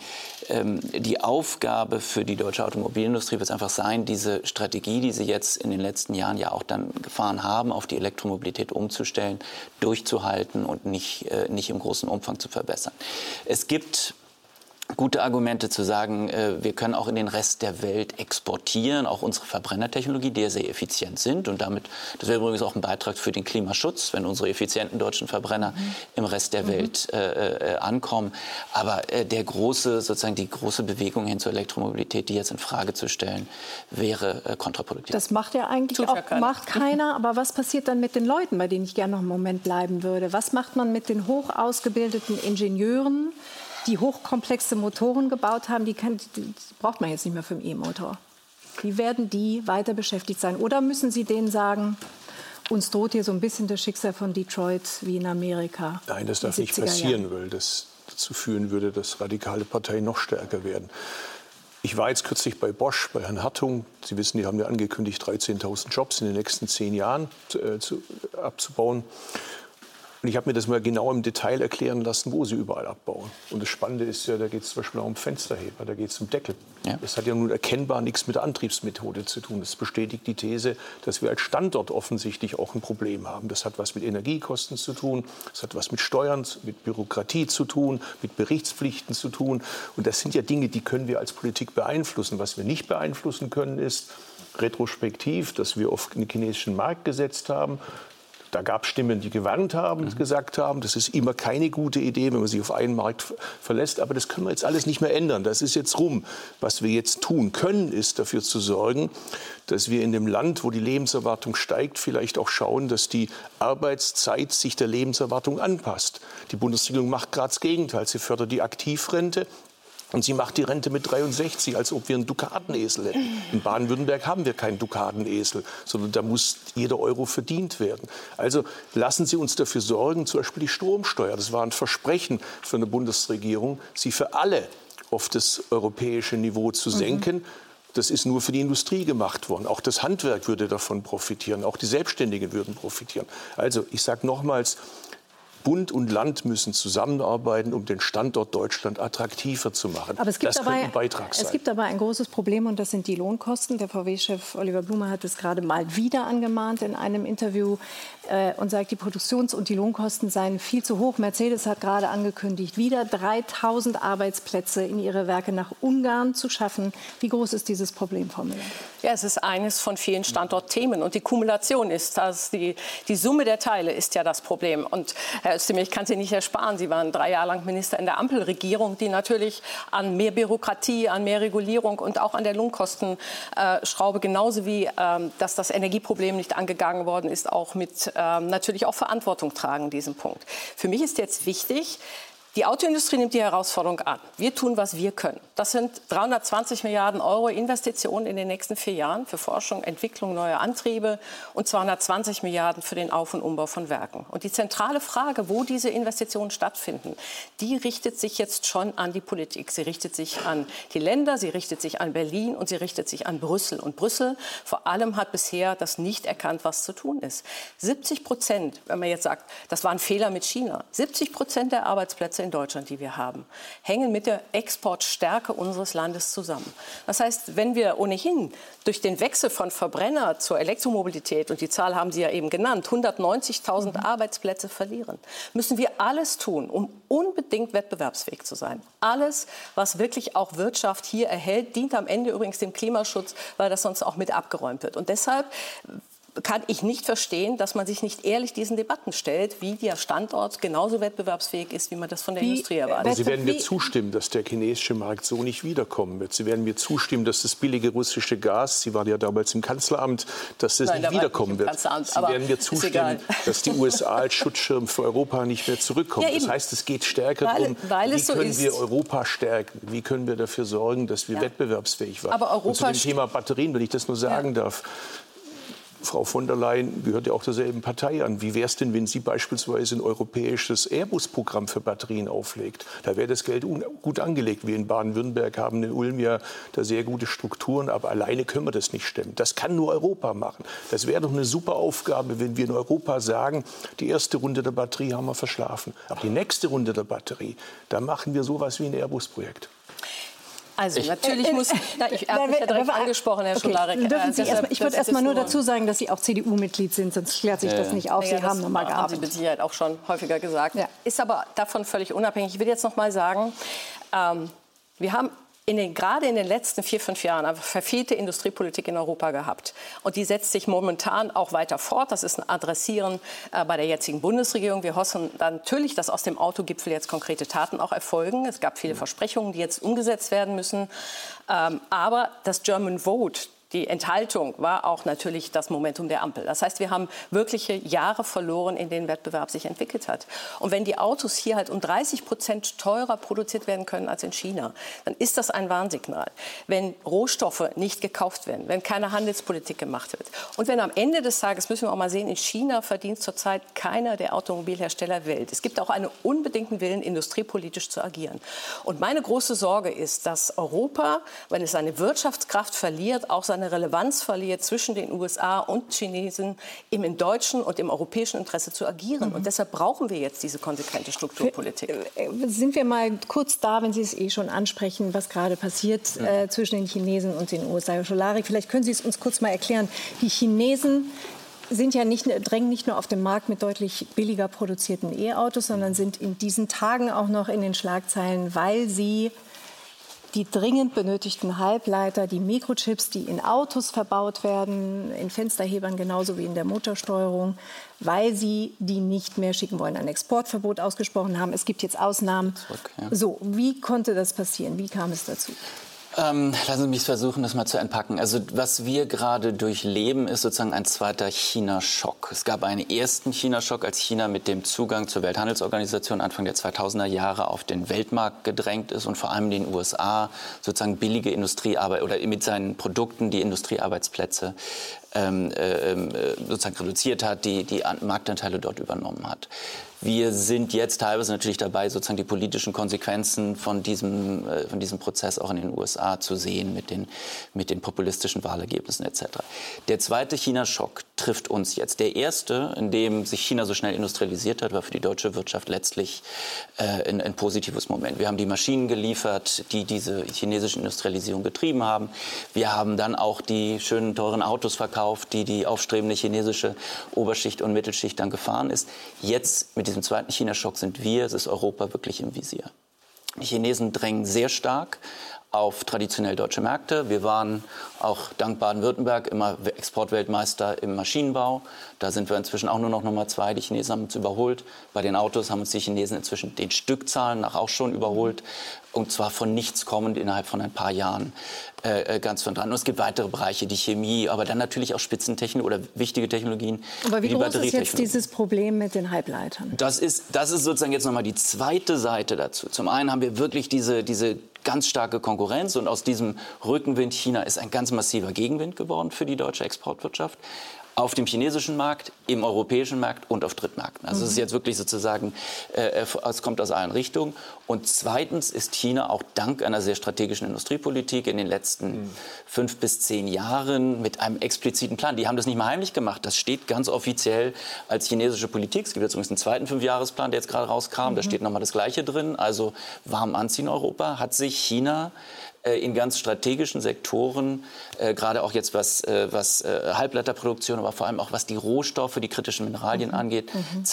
Aufgabe für die deutsche Automobilindustrie wird es einfach sein, diese Strategie, die sie jetzt in den letzten Jahren ja auch dann gefahren haben, auf die Elektromobilität umzustellen, durchzuhalten und nicht im großen Umfang zu verbessern. Es gibt gute Argumente zu sagen, wir können auch in den Rest der Welt exportieren, auch unsere Verbrennertechnologie, die ja sehr effizient sind. Und damit, das wäre übrigens auch ein Beitrag für den Klimaschutz, wenn unsere effizienten deutschen Verbrenner im Rest der Welt ankommen. Aber die große Bewegung hin zur Elektromobilität, die jetzt in Frage zu stellen, wäre kontraproduktiv. Das macht ja eigentlich auch macht keiner. Aber was passiert dann mit den Leuten, bei denen ich gerne noch einen Moment bleiben würde? Was macht man mit den hoch ausgebildeten Ingenieuren, die hochkomplexe Motoren gebaut haben? Die braucht man jetzt nicht mehr für einen E-Motor. Wie werden die weiter beschäftigt sein? Oder müssen Sie denen sagen, uns droht hier so ein bisschen das Schicksal von Detroit wie in Amerika? Nein, das darf nicht passieren, weil das dazu führen würde, dass radikale Parteien noch stärker werden. Ich war jetzt kürzlich bei Bosch, bei Herrn Hartung. Sie wissen, die haben ja angekündigt, 13.000 Jobs in den nächsten 10 Jahren abzubauen. Und ich habe mir das mal genau im Detail erklären lassen, wo sie überall abbauen. Und das Spannende ist ja, da geht es zum Beispiel auch um Fensterheber, da geht es um Deckel. Ja. Das hat ja nun erkennbar nichts mit der Antriebsmethode zu tun. Das bestätigt die These, dass wir als Standort offensichtlich auch ein Problem haben. Das hat was mit Energiekosten zu tun, das hat was mit Steuern, mit Bürokratie zu tun, mit Berichtspflichten zu tun. Und das sind ja Dinge, die können wir als Politik beeinflussen. Was wir nicht beeinflussen können, ist retrospektiv, dass wir auf den chinesischen Markt gesetzt haben. Da gab es Stimmen, die gewarnt haben, gesagt haben, das ist immer keine gute Idee, wenn man sich auf einen Markt verlässt. Aber das können wir jetzt alles nicht mehr ändern. Das ist jetzt rum. Was wir jetzt tun können, ist dafür zu sorgen, dass wir in dem Land, wo die Lebenserwartung steigt, vielleicht auch schauen, dass die Arbeitszeit sich der Lebenserwartung anpasst. Die Bundesregierung macht gerade das Gegenteil. Sie fördert die Aktivrente. Und sie macht die Rente mit 63, als ob wir einen Dukatenesel hätten. In Baden-Württemberg haben wir keinen Dukatenesel, sondern da muss jeder Euro verdient werden. Also lassen Sie uns dafür sorgen, zum Beispiel die Stromsteuer. Das war ein Versprechen für eine Bundesregierung, sie für alle auf das europäische Niveau zu senken. Das ist nur für die Industrie gemacht worden. Auch das Handwerk würde davon profitieren. Auch die Selbstständigen würden profitieren. Also ich sage nochmals, Bund und Land müssen zusammenarbeiten, um den Standort Deutschland attraktiver zu machen. Aber es gibt das könnte ein Beitrag sein. Es gibt aber ein großes Problem, und das sind die Lohnkosten. Der VW-Chef Oliver Blume hat es gerade mal wieder angemahnt in einem Interview und sagt, die Produktions- und die Lohnkosten seien viel zu hoch. Mercedes hat gerade angekündigt, wieder 3.000 Arbeitsplätze in ihre Werke nach Ungarn zu schaffen. Wie groß ist dieses Problem, Frau Müller? Ja, es ist eines von vielen Standortthemen. Und die Kumulation ist das, die Summe der Teile ist ja das Problem. Und Herr Özdemir, ich kann Sie nicht ersparen. Sie waren 3 Jahre lang Minister in der Ampelregierung, die natürlich an mehr Bürokratie, an mehr Regulierung und auch an der Lohnkostenschraube, genauso wie dass das Energieproblem nicht angegangen worden ist, auch mit natürlich auch Verantwortung tragen, diesen Punkt. Für mich ist jetzt wichtig, die Autoindustrie nimmt die Herausforderung an. Wir tun, was wir können. Das sind 320 Milliarden Euro Investitionen in den nächsten 4 Jahren für Forschung, Entwicklung neuer Antriebe und 220 Milliarden für den Auf- und Umbau von Werken. Und die zentrale Frage, wo diese Investitionen stattfinden, die richtet sich jetzt schon an die Politik. Sie richtet sich an die Länder, sie richtet sich an Berlin und sie richtet sich an Brüssel. Und Brüssel vor allem hat bisher das nicht erkannt, was zu tun ist. 70%, wenn man jetzt sagt, das war ein Fehler mit China, 70% der Arbeitsplätze in Deutschland, die wir haben, hängen mit der Exportstärke unseres Landes zusammen. Das heißt, wenn wir ohnehin durch den Wechsel von Verbrenner zur Elektromobilität, und die Zahl haben Sie ja eben genannt, 190.000 Arbeitsplätze verlieren, müssen wir alles tun, um unbedingt wettbewerbsfähig zu sein. Alles, was wirklich auch Wirtschaft hier erhält, dient am Ende übrigens dem Klimaschutz, weil das sonst auch mit abgeräumt wird. Und deshalb kann ich nicht verstehen, dass man sich nicht ehrlich diesen Debatten stellt, wie der Standort genauso wettbewerbsfähig ist, wie man das von der Industrie erwartet. Sie werden mir zustimmen, dass der chinesische Markt so nicht wiederkommen wird. Sie werden mir zustimmen, dass das billige russische Gas, Sie waren ja damals im Kanzleramt, dass das nicht wiederkommen wird. Sie werden mir zustimmen, dass die USA als Schutzschirm für Europa nicht mehr zurückkommen. Ja, das heißt, es geht stärker darum, wie können wir Europa stärken? Wie können wir dafür sorgen, dass wir wettbewerbsfähig werden? Und zu dem Thema Batterien, wenn ich das nur sagen darf, Frau von der Leyen gehört ja auch derselben Partei an. Wie wäre es denn, wenn sie beispielsweise ein europäisches Airbus-Programm für Batterien auflegt? Da wäre das Geld gut angelegt. Wir in Baden-Württemberg haben in Ulm ja da sehr gute Strukturen, aber alleine können wir das nicht stemmen. Das kann nur Europa machen. Das wäre doch eine super Aufgabe, wenn wir in Europa sagen, die erste Runde der Batterie haben wir verschlafen. Aber die nächste Runde der Batterie, da machen wir sowas wie ein Airbus-Projekt. Also natürlich muss, ich habe mich ja direkt angesprochen, Herr Scholarek. Ich würde erst mal nur dazu sagen, dass Sie auch CDU-Mitglied sind, sonst klärt sich das nicht auf. Sie haben noch mal gearbeitet. Haben Sie mit Sicherheit auch schon häufiger gesagt. Ja. Ist aber davon völlig unabhängig. Ich will jetzt noch mal sagen, wir haben gerade in den letzten 4, 5 Jahren eine verfehlte Industriepolitik in Europa gehabt. Und die setzt sich momentan auch weiter fort. Das ist ein Adressieren bei der jetzigen Bundesregierung. Wir hoffen natürlich, dass aus dem Autogipfel jetzt konkrete Taten auch erfolgen. Es gab viele Versprechungen, die jetzt umgesetzt werden müssen. Aber das German Vote, die Enthaltung, war auch natürlich das Momentum der Ampel. Das heißt, wir haben wirkliche Jahre verloren, in denen Wettbewerb sich entwickelt hat. Und wenn die Autos hier halt um 30% teurer produziert werden können als in China, dann ist das ein Warnsignal. Wenn Rohstoffe nicht gekauft werden, wenn keine Handelspolitik gemacht wird und wenn am Ende des Tages, müssen wir auch mal sehen, in China verdient zurzeit keiner der Automobilhersteller der Welt. Es gibt auch einen unbedingten Willen, industriepolitisch zu agieren. Und meine große Sorge ist, dass Europa, wenn es seine Wirtschaftskraft verliert, auch seine Relevanz verliert, zwischen den USA und Chinesen im deutschen und im europäischen Interesse zu agieren. Und deshalb brauchen wir jetzt diese konsequente Strukturpolitik. Sind wir mal kurz da, wenn Sie es schon ansprechen, was gerade passiert zwischen den Chinesen und den USA. Herr Scholarek, vielleicht können Sie es uns kurz mal erklären. Die Chinesen drängen nicht nur auf den Markt mit deutlich billiger produzierten E-Autos, sondern sind in diesen Tagen auch noch in den Schlagzeilen, weil sie die dringend benötigten Halbleiter, die Mikrochips, die in Autos verbaut werden, in Fensterhebern genauso wie in der Motorsteuerung, weil sie die nicht mehr schicken wollen, ein Exportverbot ausgesprochen haben. Es gibt jetzt Ausnahmen. So, wie konnte das passieren? Wie kam es dazu? Lassen Sie mich versuchen, das mal zu entpacken. Also was wir gerade durchleben, ist sozusagen ein zweiter China-Schock. Es gab einen ersten China-Schock, als China mit dem Zugang zur Welthandelsorganisation Anfang der 2000er Jahre auf den Weltmarkt gedrängt ist und vor allem in den USA sozusagen billige Industriearbeit oder mit seinen Produkten die Industriearbeitsplätze sozusagen reduziert hat, die Marktanteile dort übernommen hat. Wir sind jetzt teilweise natürlich dabei, sozusagen die politischen Konsequenzen von diesem Prozess auch in den USA zu sehen, mit den populistischen Wahlergebnissen etc. Der zweite China-Schock trifft uns jetzt. Der erste, in dem sich China so schnell industrialisiert hat, war für die deutsche Wirtschaft letztlich ein positives Moment. Wir haben die Maschinen geliefert, die diese chinesische Industrialisierung getrieben haben. Wir haben dann auch die schönen, teuren Autos verkauft, die aufstrebende chinesische Oberschicht und Mittelschicht dann gefahren ist. Jetzt mit diesem zweiten China-Schock sind wir, es ist Europa wirklich im Visier. Die Chinesen drängen sehr stark auf traditionell deutsche Märkte. Wir waren auch dank Baden-Württemberg immer Exportweltmeister im Maschinenbau. Da sind wir inzwischen auch nur noch Nummer 2. Die Chinesen haben uns überholt. Bei den Autos haben uns die Chinesen inzwischen den Stückzahlen nach auch schon überholt. Und zwar von nichts kommend innerhalb von ein paar Jahren ganz von dran. Und es gibt weitere Bereiche, die Chemie, aber dann natürlich auch Spitzentechnik oder wichtige Technologien. Aber wie groß ist jetzt dieses Problem mit den Halbleitern? Das ist sozusagen jetzt nochmal die zweite Seite dazu. Zum einen haben wir wirklich diese ganz starke Konkurrenz und aus diesem Rückenwind China ist ein ganz massiver Gegenwind geworden für die deutsche Exportwirtschaft. Auf dem chinesischen Markt, im europäischen Markt und auf Drittmärkten. Also es ist jetzt wirklich sozusagen, es kommt aus allen Richtungen. Und zweitens ist China auch dank einer sehr strategischen Industriepolitik in den letzten 5 bis 10 Jahren mit einem expliziten Plan. Die haben das nicht mal heimlich gemacht. Das steht ganz offiziell als chinesische Politik. Es gibt jetzt übrigens einen zweiten 5-Jahresplan, der jetzt gerade rauskam. Da steht nochmal das Gleiche drin. Also warm anziehen Europa. Hat sich China in ganz strategischen Sektoren, gerade auch jetzt was Halbleiterproduktion, aber vor allem auch was die Rohstoffe, die kritischen Mineralien angeht,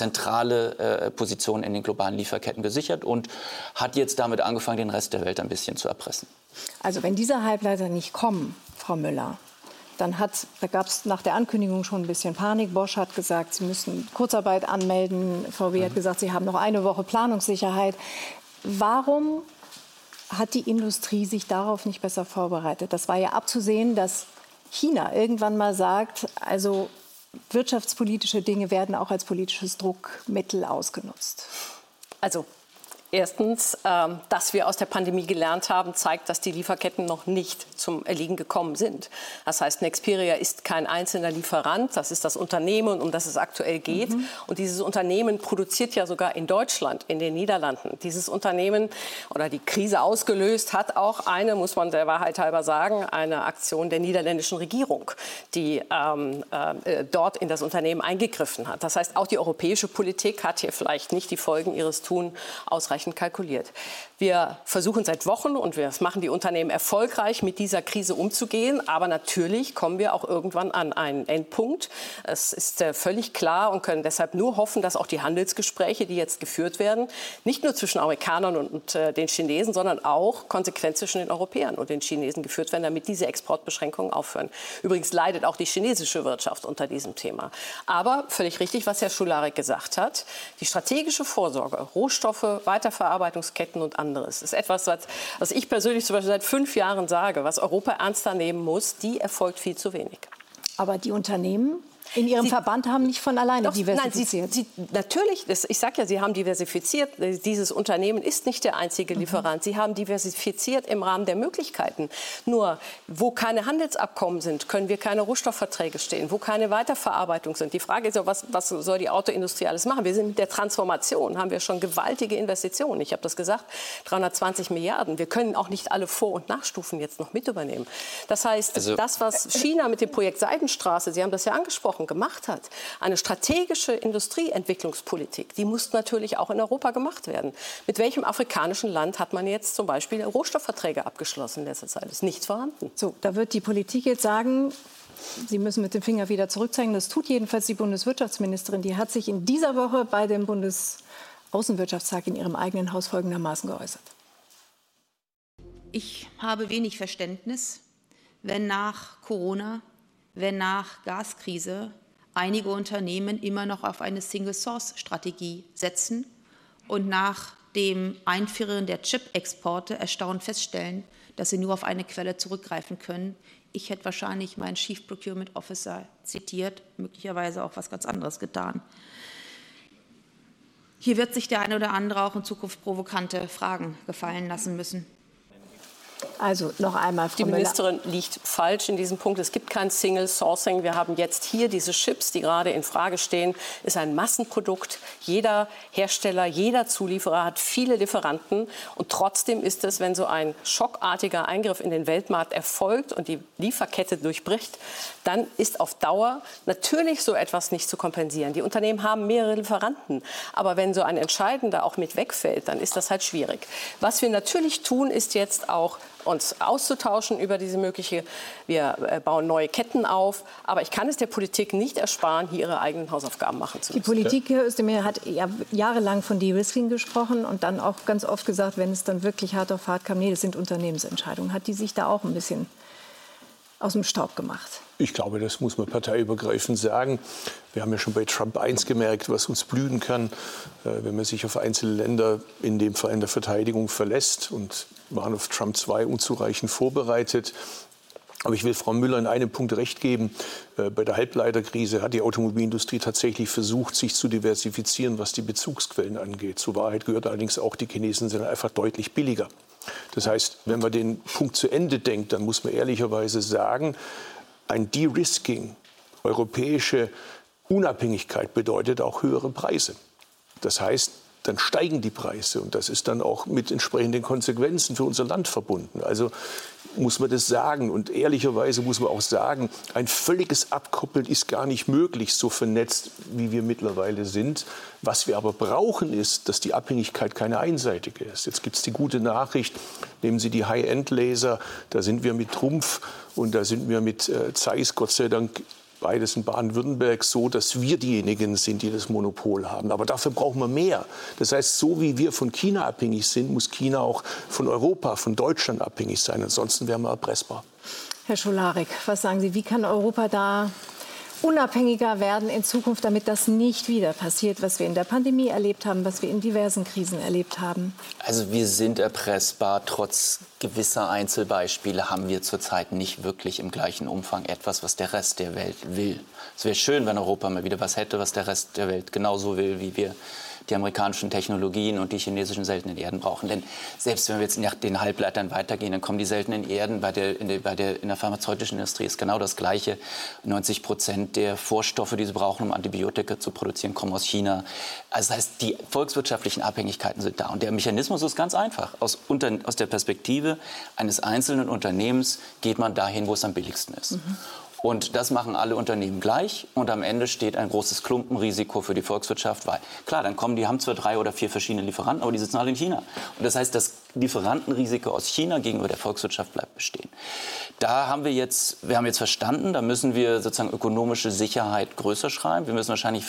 zentrale Positionen in den globalen Lieferketten gesichert und hat jetzt damit angefangen, den Rest der Welt ein bisschen zu erpressen. Also wenn diese Halbleiter nicht kommen, Frau Müller, da gab es nach der Ankündigung schon ein bisschen Panik. Bosch hat gesagt, sie müssen Kurzarbeit anmelden. VW hat gesagt, sie haben noch eine Woche Planungssicherheit. Warum hat die Industrie sich darauf nicht besser vorbereitet? Das war ja abzusehen, dass China irgendwann mal sagt, also wirtschaftspolitische Dinge werden auch als politisches Druckmittel ausgenutzt. Also erstens, dass wir aus der Pandemie gelernt haben, zeigt, dass die Lieferketten noch nicht zum Erliegen gekommen sind. Das heißt, Nexperia ist kein einzelner Lieferant, das ist das Unternehmen, um das es aktuell geht. Und dieses Unternehmen produziert ja sogar in Deutschland, in den Niederlanden. Dieses Unternehmen oder die Krise ausgelöst hat auch eine, muss man der Wahrheit halber sagen, eine Aktion der niederländischen Regierung, die dort in das Unternehmen eingegriffen hat. Das heißt, auch die europäische Politik hat hier vielleicht nicht die Folgen ihres Tuns ausreichend kalkuliert. Wir versuchen seit Wochen und wir machen die Unternehmen erfolgreich, mit dieser Krise umzugehen. Aber natürlich kommen wir auch irgendwann an einen Endpunkt. Es ist völlig klar und können deshalb nur hoffen, dass auch die Handelsgespräche, die jetzt geführt werden, nicht nur zwischen Amerikanern und den Chinesen, sondern auch konsequent zwischen den Europäern und den Chinesen geführt werden, damit diese Exportbeschränkungen aufhören. Übrigens leidet auch die chinesische Wirtschaft unter diesem Thema. Aber völlig richtig, was Herr Schularek gesagt hat, die strategische Vorsorge, Rohstoffe, Weiterverarbeitungsketten und anderes, ist etwas, was ich persönlich zum Beispiel seit 5 Jahren sage, was Europa ernster nehmen muss, die erfolgt viel zu wenig. Aber die Unternehmen in Ihrem Verband haben nicht von alleine diversifiziert. Nein, natürlich, ich sage ja, Sie haben diversifiziert. Dieses Unternehmen ist nicht der einzige Lieferant. Sie haben diversifiziert im Rahmen der Möglichkeiten. Nur, wo keine Handelsabkommen sind, können wir keine Rohstoffverträge stehen. Wo keine Weiterverarbeitung sind. Die Frage ist ja, was soll die Autoindustrie alles machen? Wir sind mit der Transformation, haben wir schon gewaltige Investitionen. Ich habe das gesagt, 320 Milliarden. Wir können auch nicht alle Vor- und Nachstufen jetzt noch mit übernehmen. Das heißt, das, was China mit dem Projekt Seidenstraße, Sie haben das ja angesprochen, gemacht hat, eine strategische Industrieentwicklungspolitik, die muss natürlich auch in Europa gemacht werden. Mit welchem afrikanischen Land hat man jetzt zum Beispiel Rohstoffverträge abgeschlossen in letzter Zeit? Das ist nichts vorhanden. So, da wird die Politik jetzt sagen, Sie müssen mit dem Finger wieder zurückzeigen. Das tut jedenfalls die Bundeswirtschaftsministerin. Die hat sich in dieser Woche bei dem Bundesaußenwirtschaftstag in ihrem eigenen Haus folgendermaßen geäußert. Ich habe wenig Verständnis, wenn nach Corona, wenn nach Gaskrise einige Unternehmen immer noch auf eine Single-Source-Strategie setzen und nach dem Einfrieren der Chip-Exporte erstaunt feststellen, dass sie nur auf eine Quelle zurückgreifen können. Ich hätte wahrscheinlich meinen Chief Procurement Officer zitiert, möglicherweise auch was ganz anderes getan. Hier wird sich der eine oder andere auch in Zukunft provokante Fragen gefallen lassen müssen. Also noch einmal, Frau Die Müller. Ministerin liegt falsch in diesem Punkt. Es gibt kein Single Sourcing. Wir haben jetzt hier diese Chips, die gerade in Frage stehen, ist ein Massenprodukt. Jeder Hersteller, jeder Zulieferer hat viele Lieferanten. Und trotzdem ist es, wenn so ein schockartiger Eingriff in den Weltmarkt erfolgt und die Lieferkette durchbricht, dann ist auf Dauer natürlich so etwas nicht zu kompensieren. Die Unternehmen haben mehrere Lieferanten. Aber wenn so ein entscheidender auch mit wegfällt, dann ist das halt schwierig. Was wir natürlich tun, ist jetzt auch uns auszutauschen über diese mögliche, wir bauen neue Ketten auf. Aber ich kann es der Politik nicht ersparen, hier ihre eigenen Hausaufgaben machen zu müssen. Die Politik, Herr Özdemir, hat ja jahrelang von De-Risking gesprochen und dann auch ganz oft gesagt, wenn es dann wirklich hart auf hart kam, nee, das sind Unternehmensentscheidungen. Hat die sich da auch ein bisschen aus dem Staub gemacht? Ich glaube, das muss man parteiübergreifend sagen. Wir haben ja schon bei Trump 1 gemerkt, was uns blühen kann, wenn man sich auf einzelne Länder, in dem Fall in der Verteidigung, verlässt, und waren auf Trump 2 unzureichend vorbereitet. Aber ich will Frau Müller in einem Punkt recht geben. Bei der Halbleiterkrise hat die Automobilindustrie tatsächlich versucht, sich zu diversifizieren, was die Bezugsquellen angeht. Zur Wahrheit gehört allerdings auch, die Chinesen sind einfach deutlich billiger. Das heißt, wenn man den Punkt zu Ende denkt, dann muss man ehrlicherweise sagen, ein De-Risking, europäische Unabhängigkeit bedeutet auch höhere Preise. Das heißt, dann steigen die Preise und das ist dann auch mit entsprechenden Konsequenzen für unser Land verbunden. Also muss man das sagen, und ehrlicherweise muss man auch sagen, ein völliges Abkoppeln ist gar nicht möglich, so vernetzt, wie wir mittlerweile sind. Was wir aber brauchen, ist, dass die Abhängigkeit keine einseitige ist. Jetzt gibt es die gute Nachricht, nehmen Sie die High-End-Laser, da sind wir mit Trumpf und da sind wir mit Zeiss, Gott sei Dank, beides in Baden-Württemberg, so, dass wir diejenigen sind, die das Monopol haben. Aber dafür brauchen wir mehr. Das heißt, so wie wir von China abhängig sind, muss China auch von Europa, von Deutschland abhängig sein. Ansonsten wären wir erpressbar. Herr Scholarik, was sagen Sie, wie kann Europa da unabhängiger werden in Zukunft, damit das nicht wieder passiert, was wir in der Pandemie erlebt haben, was wir in diversen Krisen erlebt haben? Also wir sind erpressbar. Trotz gewisser Einzelbeispiele haben wir zurzeit nicht wirklich im gleichen Umfang etwas, was der Rest der Welt will. Es wäre schön, wenn Europa mal wieder was hätte, was der Rest der Welt genauso will, wie wir die amerikanischen Technologien und die chinesischen seltenen Erden brauchen. Denn selbst wenn wir jetzt nach den Halbleitern weitergehen, dann kommen die seltenen Erden in der pharmazeutischen Industrie ist genau das Gleiche. 90% der Vorstoffe, die sie brauchen, um Antibiotika zu produzieren, kommen aus China. Also das heißt, die volkswirtschaftlichen Abhängigkeiten sind da. Und der Mechanismus ist ganz einfach. Aus der Perspektive eines einzelnen Unternehmens geht man dahin, wo es am billigsten ist. Und das machen alle Unternehmen gleich. Und am Ende steht ein großes Klumpenrisiko für die Volkswirtschaft. Weil, klar, die haben zwar 3 oder 4 verschiedene Lieferanten, aber die sitzen alle in China. Und das heißt, das Lieferantenrisiko aus China gegenüber der Volkswirtschaft bleibt bestehen. Da haben wir jetzt verstanden, da müssen wir sozusagen ökonomische Sicherheit größer schreiben. Wir müssen wahrscheinlich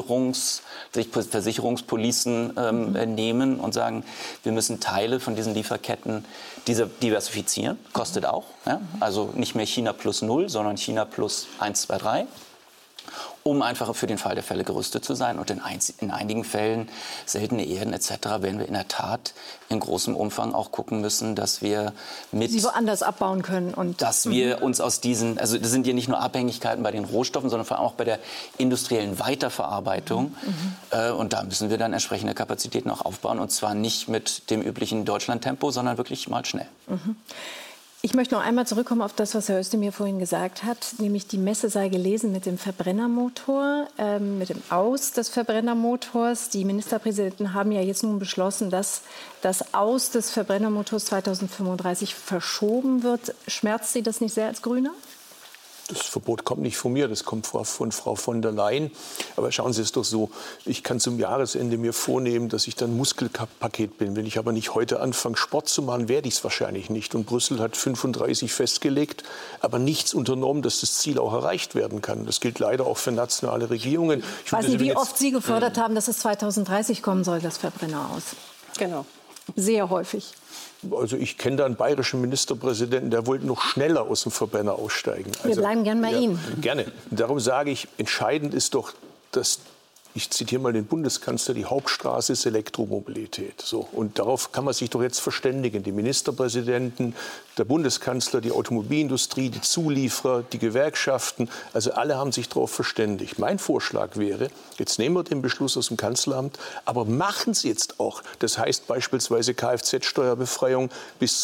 Versicherungspolicen nehmen und sagen, wir müssen Teile von diesen Lieferketten diversifizieren. Kostet auch. Ja? Also nicht mehr China plus 0, sondern China plus 1, 2, 3. Um einfach für den Fall der Fälle gerüstet zu sein. Und in einigen Fällen, seltene Erden etc., werden wir in der Tat in großem Umfang auch gucken müssen, dass wir sie woanders abbauen können. Und dass wir uns aus diesen, also das sind ja nicht nur Abhängigkeiten bei den Rohstoffen, sondern vor allem auch bei der industriellen Weiterverarbeitung. Und da müssen wir dann entsprechende Kapazitäten auch aufbauen. Und zwar nicht mit dem üblichen Deutschland-Tempo, sondern wirklich mal schnell. Ich möchte noch einmal zurückkommen auf das, was Herr Özdemir vorhin gesagt hat, nämlich die Messe sei gelesen mit dem Verbrennermotor, mit dem Aus des Verbrennermotors. Die Ministerpräsidenten haben ja jetzt nun beschlossen, dass das Aus des Verbrennermotors 2035 verschoben wird. Schmerzt Sie das nicht sehr als Grüner? Das Verbot kommt nicht von mir, das kommt von Frau von der Leyen. Aber schauen Sie es doch so, ich kann zum Jahresende mir vornehmen, dass ich dann Muskelpaket bin. Wenn ich aber nicht heute anfange, Sport zu machen, werde ich es wahrscheinlich nicht. Und Brüssel hat 35 festgelegt, aber nichts unternommen, dass das Ziel auch erreicht werden kann. Das gilt leider auch für nationale Regierungen. Ich weiß nicht, wie oft Sie gefordert haben, dass es 2030 kommen soll, das Verbrenner aus. Genau. Sehr häufig. Also ich kenne da einen bayerischen Ministerpräsidenten, der wollte noch schneller aus dem Verbrenner aussteigen. Wir bleiben gern bei Ihnen. Gerne. Darum sage ich, entscheidend ist doch, dass, ich zitiere mal den Bundeskanzler, die Hauptstraße ist Elektromobilität. So. Und darauf kann man sich doch jetzt verständigen. Die Ministerpräsidenten, der Bundeskanzler, die Automobilindustrie, die Zulieferer, die Gewerkschaften, also alle haben sich darauf verständigt. Mein Vorschlag wäre, jetzt nehmen wir den Beschluss aus dem Kanzleramt, aber machen Sie jetzt auch. Das heißt beispielsweise Kfz-Steuerbefreiung bis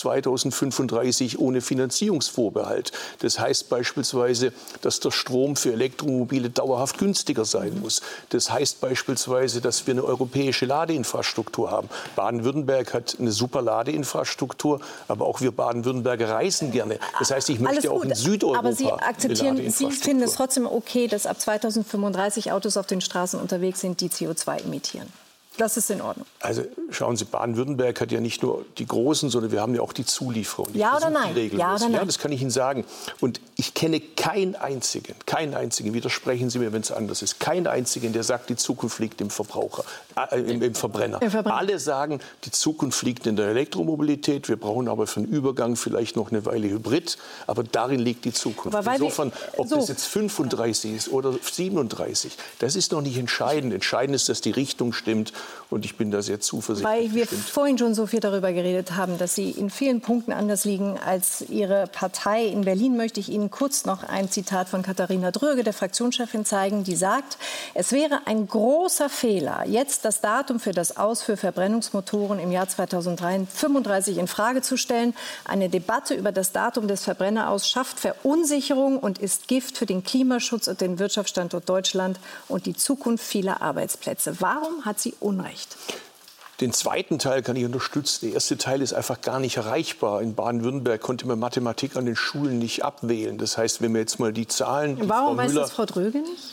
2035 ohne Finanzierungsvorbehalt. Das heißt beispielsweise, dass der Strom für Elektromobile dauerhaft günstiger sein muss. Das heißt beispielsweise, dass wir eine europäische Ladeinfrastruktur haben. Baden-Württemberg hat eine super Ladeinfrastruktur, aber auch wir Baden-Württemberger reisen gerne. Das heißt, ich möchte auch in Südeuropa. Aber Sie akzeptieren, Sie finden es trotzdem okay, dass ab 2035 Autos auf den Straßen unterwegs sind, die CO2 emittieren. Das ist in Ordnung. Also schauen Sie, Baden-Württemberg hat ja nicht nur die Großen, sondern wir haben ja auch die Zulieferer. Ja oder nein? Ja, das kann ich Ihnen sagen. Und ich kenne keinen einzigen, widersprechen Sie mir, wenn es anders ist, keinen einzigen, der sagt, die Zukunft liegt im Verbraucher, im Verbrenner. Alle sagen, die Zukunft liegt in der Elektromobilität. Wir brauchen aber für den Übergang vielleicht noch eine Weile Hybrid. Aber darin liegt die Zukunft. Insofern, ob das jetzt 35 ist oder 37, das ist noch nicht entscheidend. Entscheidend ist, dass die Richtung stimmt. Und ich bin da sehr zuversichtlich. Weil wir vorhin schon so viel darüber geredet haben, dass Sie in vielen Punkten anders liegen als Ihre Partei. In Berlin möchte ich Ihnen kurz noch ein Zitat von Katharina Dröge, der Fraktionschefin, zeigen, die sagt, es wäre ein großer Fehler, jetzt das Datum für das Aus für Verbrennungsmotoren im Jahr 2035 in Frage zu stellen. Eine Debatte über das Datum des Verbrenneraus schafft Verunsicherung und ist Gift für den Klimaschutz und den Wirtschaftsstandort Deutschland und die Zukunft vieler Arbeitsplätze. Warum hat sie Unrecht? Den zweiten Teil kann ich unterstützen. Der erste Teil ist einfach gar nicht erreichbar. In Baden-Württemberg konnte man Mathematik an den Schulen nicht abwählen. Das heißt, wenn wir jetzt mal die Zahlen... Warum weiß das Frau Dröge nicht?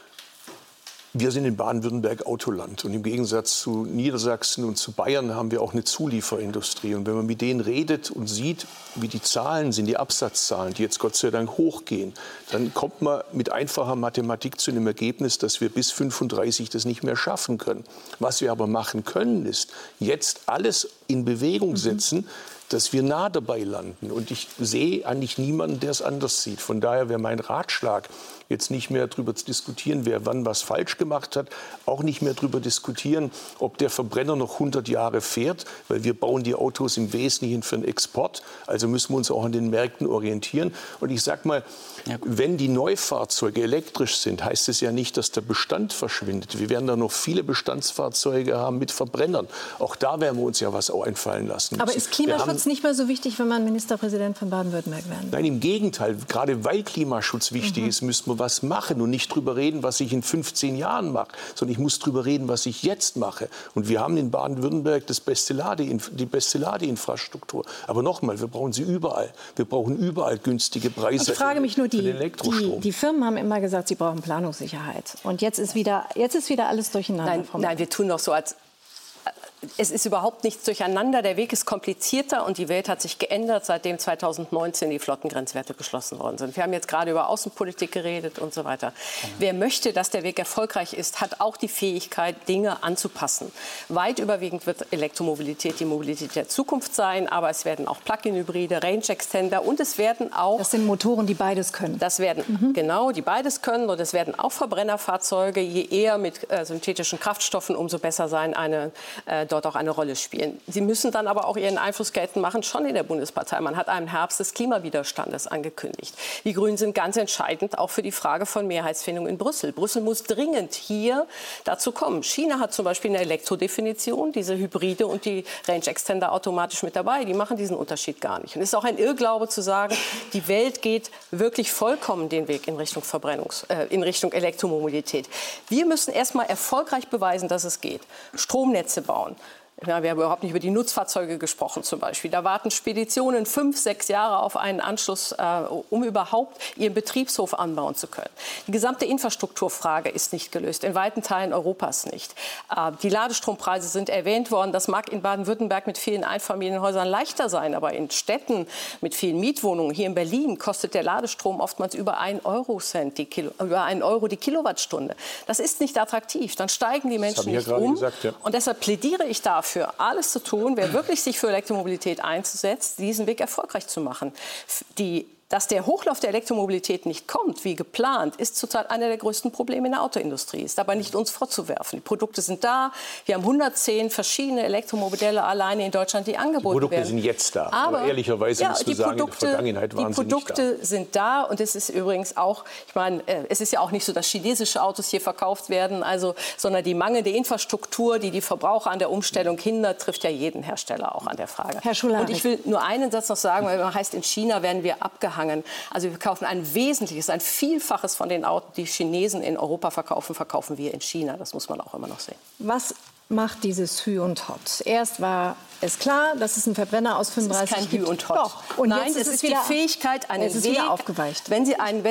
Wir sind in Baden-Württemberg Autoland. Und im Gegensatz zu Niedersachsen und zu Bayern haben wir auch eine Zulieferindustrie. Und wenn man mit denen redet und sieht, wie die Zahlen sind, die Absatzzahlen, die jetzt Gott sei Dank hochgehen, dann kommt man mit einfacher Mathematik zu einem Ergebnis, dass wir bis 35 das nicht mehr schaffen können. Was wir aber machen können, ist jetzt alles in Bewegung setzen, dass wir nah dabei landen. Und ich sehe eigentlich niemanden, der es anders sieht. Von daher wäre mein Ratschlag, jetzt nicht mehr darüber zu diskutieren, wer wann was falsch gemacht hat, auch nicht mehr darüber diskutieren, ob der Verbrenner noch 100 Jahre fährt, weil wir bauen die Autos im Wesentlichen für den Export. Also müssen wir uns auch an den Märkten orientieren. Und ich sage mal, wenn die Neufahrzeuge elektrisch sind, heißt es ja nicht, dass der Bestand verschwindet. Wir werden da noch viele Bestandsfahrzeuge haben mit Verbrennern. Auch da werden wir uns ja was einfallen lassen müssen. Aber ist Klimaschutz nicht mehr so wichtig, wenn man Ministerpräsident von Baden-Württemberg werden will? Nein, im Gegenteil. Gerade weil Klimaschutz wichtig ist, müssen wir was machen und nicht drüber reden, was ich in 15 Jahren mache, sondern ich muss drüber reden, was ich jetzt mache. Und wir haben in Baden-Württemberg die beste Ladeinfrastruktur. Aber nochmal, wir brauchen sie überall. Wir brauchen überall günstige Preise. Ich frage mich nur, für den Elektrostrom. Die Firmen haben immer gesagt, sie brauchen Planungssicherheit. Und jetzt ist wieder alles durcheinander. Nein, wir tun doch so, als es ist überhaupt nichts durcheinander. Der Weg ist komplizierter und die Welt hat sich geändert, seitdem 2019 die Flottengrenzwerte beschlossen worden sind. Wir haben jetzt gerade über Außenpolitik geredet und so weiter. Wer möchte, dass der Weg erfolgreich ist, hat auch die Fähigkeit, Dinge anzupassen. Weit überwiegend wird Elektromobilität die Mobilität der Zukunft sein, aber es werden auch Plug-in-Hybride, Range-Extender und es werden auch... Das sind Motoren, die beides können. Das werden, genau, die beides können und es werden auch Verbrennerfahrzeuge, je eher mit synthetischen Kraftstoffen, umso besser sein, dort auch eine Rolle spielen. Sie müssen dann aber auch Ihren Einfluss geltend machen, schon in der Bundespartei. Man hat einen Herbst des Klimawiderstandes angekündigt. Die Grünen sind ganz entscheidend auch für die Frage von Mehrheitsfindung in Brüssel. Brüssel muss dringend hier dazu kommen. China hat zum Beispiel eine Elektrodefinition, diese Hybride und die Range Extender automatisch mit dabei. Die machen diesen Unterschied gar nicht. Und es ist auch ein Irrglaube zu sagen, die Welt geht wirklich vollkommen den Weg in Richtung in Richtung Elektromobilität. Wir müssen erst mal erfolgreich beweisen, dass es geht. Stromnetze bauen. Ja, wir haben überhaupt nicht über die Nutzfahrzeuge gesprochen zum Beispiel. Da warten Speditionen 5, 6 Jahre auf einen Anschluss, um überhaupt ihren Betriebshof anbauen zu können. Die gesamte Infrastrukturfrage ist nicht gelöst, in weiten Teilen Europas nicht. Die Ladestrompreise sind erwähnt worden. Das mag in Baden-Württemberg mit vielen Einfamilienhäusern leichter sein, aber in Städten mit vielen Mietwohnungen, hier in Berlin, kostet der Ladestrom oftmals über 1 Eurocent über 1 Euro die Kilowattstunde. Das ist nicht attraktiv. Dann steigen die Menschen nicht um. Und deshalb plädiere ich dafür, dafür, alles zu tun, wer wirklich sich für Elektromobilität einsetzt, diesen Weg erfolgreich zu machen. Dass der Hochlauf der Elektromobilität nicht kommt, wie geplant, ist zurzeit einer der größten Probleme in der Autoindustrie. Ist aber nicht uns vorzuwerfen. Die Produkte sind da. Wir haben 110 verschiedene Elektromodelle alleine in Deutschland, die angeboten werden. Die Produkte sind jetzt da. Aber ehrlicherweise muss man sagen, in der Vergangenheit waren sie nicht da. Die Produkte sind da. Und es ist übrigens auch, ich meine, es ist ja auch nicht so, dass chinesische Autos hier verkauft werden, sondern die mangelnde Infrastruktur, die Verbraucher an der Umstellung hindert, trifft ja jeden Hersteller auch an der Frage. Herr Schularik. Und ich will nur einen Satz noch sagen, weil es heißt, in China werden wir abgehangen. Also wir kaufen ein Vielfaches von den Autos, die Chinesen in Europa verkaufen wir in China. Das muss man auch immer noch sehen. Was macht dieses Hü und Hott? Erst war es klar, dass es einen Verbrenner aus 35 gibt. Es ist kein Hü und Hott. Doch. Und nein, jetzt es ist die Fähigkeit, einen Weg... wieder aufgeweicht. Wenn Sie ein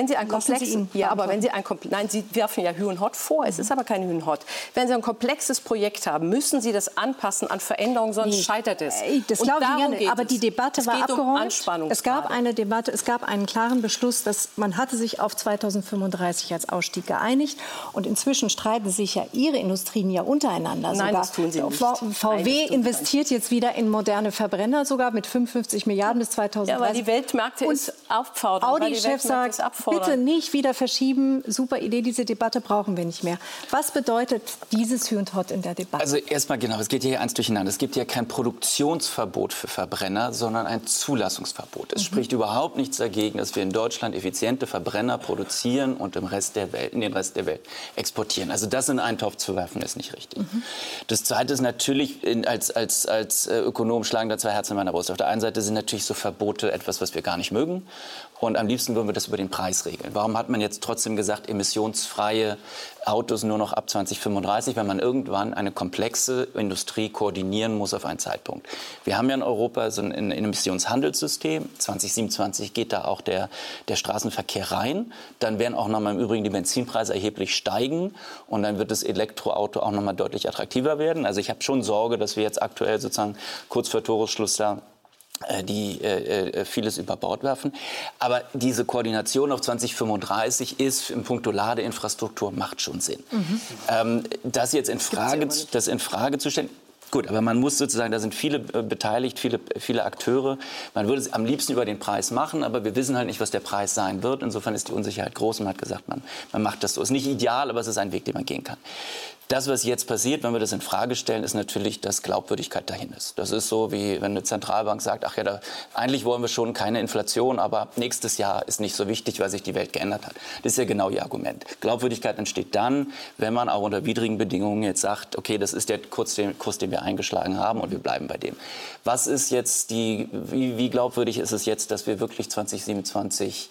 Sie werfen ja Hü und Hott vor. Es ist aber kein Hü und Hott. Wenn Sie ein komplexes Projekt haben, müssen Sie das anpassen an Veränderungen, sonst scheitert es. Das glaube ich gerne. Aber die Debatte war abgeräumt. Es gab eine Debatte, es gab einen klaren Beschluss, dass man hatte sich auf 2035 als Ausstieg geeinigt. Und inzwischen streiten sich ja Ihre Industrien ja untereinander. Nein, das tun sie nicht. VW investiert jetzt wieder in moderne Verbrenner, sogar mit 55 Milliarden bis 2030. Ja, weil die Weltmärkte es auffordern. Audi-Chef sagt, bitte nicht wieder verschieben. Super Idee, diese Debatte brauchen wir nicht mehr. Was bedeutet dieses Hü und Hott in der Debatte? Also erstmal genau, es geht hier eins durcheinander. Es gibt ja kein Produktionsverbot für Verbrenner, sondern ein Zulassungsverbot. Es spricht überhaupt nichts dagegen, dass wir in Deutschland effiziente Verbrenner produzieren und in den Rest der Welt exportieren. Also das in einen Topf zu werfen, ist nicht richtig. Das Zweite ist natürlich, als Ökonom schlagen da zwei Herzen in meiner Brust. Auf der einen Seite sind natürlich so Verbote etwas, was wir gar nicht mögen. Und am liebsten würden wir das über den Preis regeln. Warum hat man jetzt trotzdem gesagt, emissionsfreie Autos nur noch ab 2035, wenn man irgendwann eine komplexe Industrie koordinieren muss auf einen Zeitpunkt? Wir haben ja in Europa so ein Emissionshandelssystem. 2027 geht da auch der Straßenverkehr rein. Dann werden auch nochmal im Übrigen die Benzinpreise erheblich steigen. Und dann wird das Elektroauto auch nochmal deutlich attraktiver werden. Also ich habe schon Sorge, dass wir jetzt aktuell sozusagen kurz vor Toresschluss da vieles über Bord werfen. Aber diese Koordination auf 2035 ist in puncto Ladeinfrastruktur macht schon Sinn. Das jetzt in Frage zu stellen. Gut, aber man muss sozusagen, da sind viele beteiligt, viele Akteure. Man würde es am liebsten über den Preis machen, aber wir wissen halt nicht, was der Preis sein wird. Insofern ist die Unsicherheit groß. Man hat gesagt, man macht das so. Ist nicht ideal, aber es ist ein Weg, den man gehen kann. Das, was jetzt passiert, wenn wir das in Frage stellen, ist natürlich, dass Glaubwürdigkeit dahin ist. Das ist so, wie wenn eine Zentralbank sagt, ach ja, eigentlich wollen wir schon keine Inflation, aber nächstes Jahr ist nicht so wichtig, weil sich die Welt geändert hat. Das ist ja genau ihr Argument. Glaubwürdigkeit entsteht dann, wenn man auch unter widrigen Bedingungen jetzt sagt, okay, das ist der Kurs, den wir eingeschlagen haben und wir bleiben bei dem. Was ist jetzt wie glaubwürdig ist es jetzt, dass wir wirklich 2027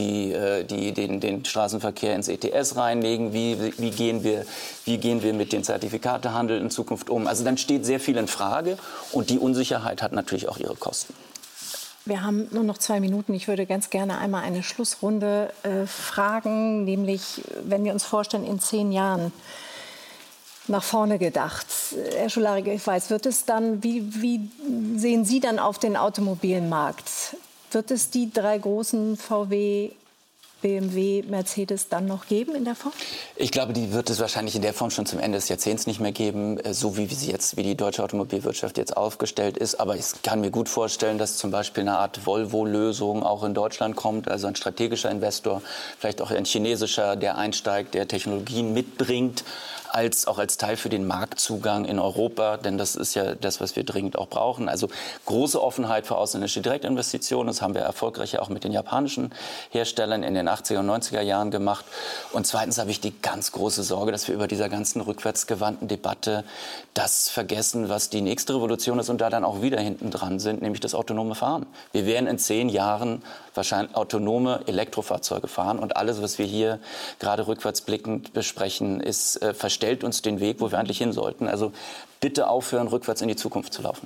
den Straßenverkehr ins ETS reinlegen? Wie gehen wir mit den Zertifikatehandel in Zukunft um? Also dann steht sehr viel in Frage und die Unsicherheit hat natürlich auch ihre Kosten. Wir haben nur noch 2 Minuten. Ich würde ganz gerne einmal eine Schlussrunde fragen, nämlich wenn wir uns vorstellen, in 10 Jahren nach vorne gedacht. Herr Schularik, ich weiß, wird es dann, wie sehen Sie dann auf den Automobilmarkt? Wird es die 3 großen VW, BMW, Mercedes dann noch geben in der Form? Ich glaube, die wird es wahrscheinlich in der Form schon zum Ende des Jahrzehnts nicht mehr geben, so wie die deutsche Automobilwirtschaft jetzt aufgestellt ist. Aber ich kann mir gut vorstellen, dass zum Beispiel eine Art Volvo-Lösung auch in Deutschland kommt, also ein strategischer Investor, vielleicht auch ein chinesischer, der einsteigt, der Technologien mitbringt, auch als Teil für den Marktzugang in Europa, denn das ist ja das, was wir dringend auch brauchen. Also große Offenheit für ausländische Direktinvestitionen, das haben wir erfolgreich auch mit den japanischen Herstellern in den 80er und 90er Jahren gemacht. Und zweitens habe ich die ganz große Sorge, dass wir über dieser ganzen rückwärtsgewandten Debatte das vergessen, was die nächste Revolution ist und da dann auch wieder hinten dran sind, nämlich das autonome Fahren. Wir werden in 10 Jahren wahrscheinlich autonome Elektrofahrzeuge fahren und alles, was wir hier gerade rückwärtsblickend besprechen, verstellt uns den Weg, wo wir eigentlich hin sollten. Also bitte aufhören, rückwärts in die Zukunft zu laufen.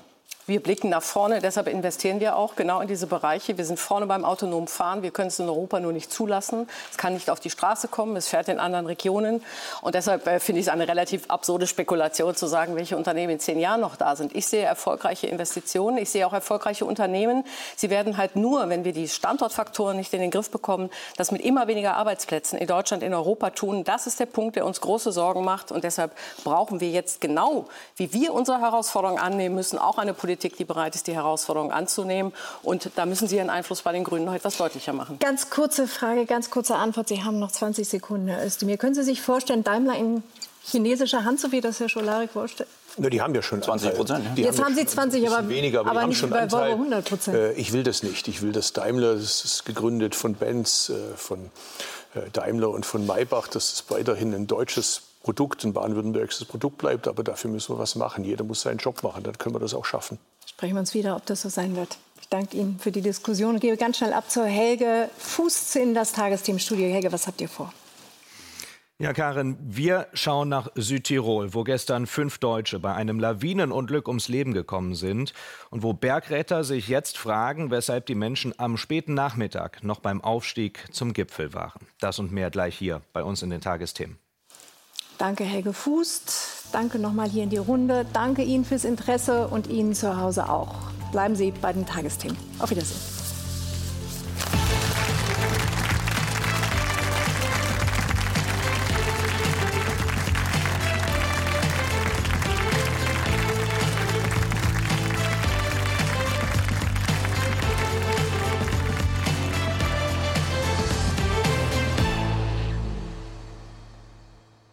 Wir blicken nach vorne, deshalb investieren wir auch genau in diese Bereiche. Wir sind vorne beim autonomen Fahren. Wir können es in Europa nur nicht zulassen. Es kann nicht auf die Straße kommen, es fährt in anderen Regionen. Und deshalb finde ich es eine relativ absurde Spekulation zu sagen, welche Unternehmen in 10 Jahren noch da sind. Ich sehe erfolgreiche Investitionen, ich sehe auch erfolgreiche Unternehmen. Sie werden halt nur, wenn wir die Standortfaktoren nicht in den Griff bekommen, das mit immer weniger Arbeitsplätzen in Deutschland, in Europa tun. Das ist der Punkt, der uns große Sorgen macht. Und deshalb brauchen wir jetzt genau, wie wir unsere Herausforderungen annehmen müssen, auch eine Politik, die bereit ist, die Herausforderung anzunehmen. Und da müssen Sie Ihren Einfluss bei den Grünen noch etwas deutlicher machen. Ganz kurze Frage, ganz kurze Antwort. Sie haben noch 20 Sekunden, Herr Özdemir. Können Sie sich vorstellen, Daimler in chinesischer Hand, so wie das Herr Scholari vorstellt? Na, die haben ja schon 20%. Ja. Jetzt haben sie 20, aber weniger, aber die haben nicht schon bei Volvo Anteil. 100%. Ich will das nicht. Ich will, dass Daimler, das ist gegründet von Benz, von Daimler und von Maybach, dass es weiterhin ein deutsches Produkt, ein baden-württembergisches Produkt bleibt. Aber dafür müssen wir was machen. Jeder muss seinen Job machen. Dann können wir das auch schaffen. Sprechen wir uns wieder, ob das so sein wird. Ich danke Ihnen für die Diskussion und gebe ganz schnell ab zur Helge Fuß in das Tagesthemenstudio. Helge, was habt ihr vor? Ja, Karin, wir schauen nach Südtirol, wo gestern 5 Deutsche bei einem Lawinenunglück ums Leben gekommen sind und wo Bergretter sich jetzt fragen, weshalb die Menschen am späten Nachmittag noch beim Aufstieg zum Gipfel waren. Das und mehr gleich hier bei uns in den Tagesthemen. Danke, Helge Fuß. Danke nochmal hier in die Runde. Danke Ihnen fürs Interesse und Ihnen zu Hause auch. Bleiben Sie bei den Tagesthemen. Auf Wiedersehen.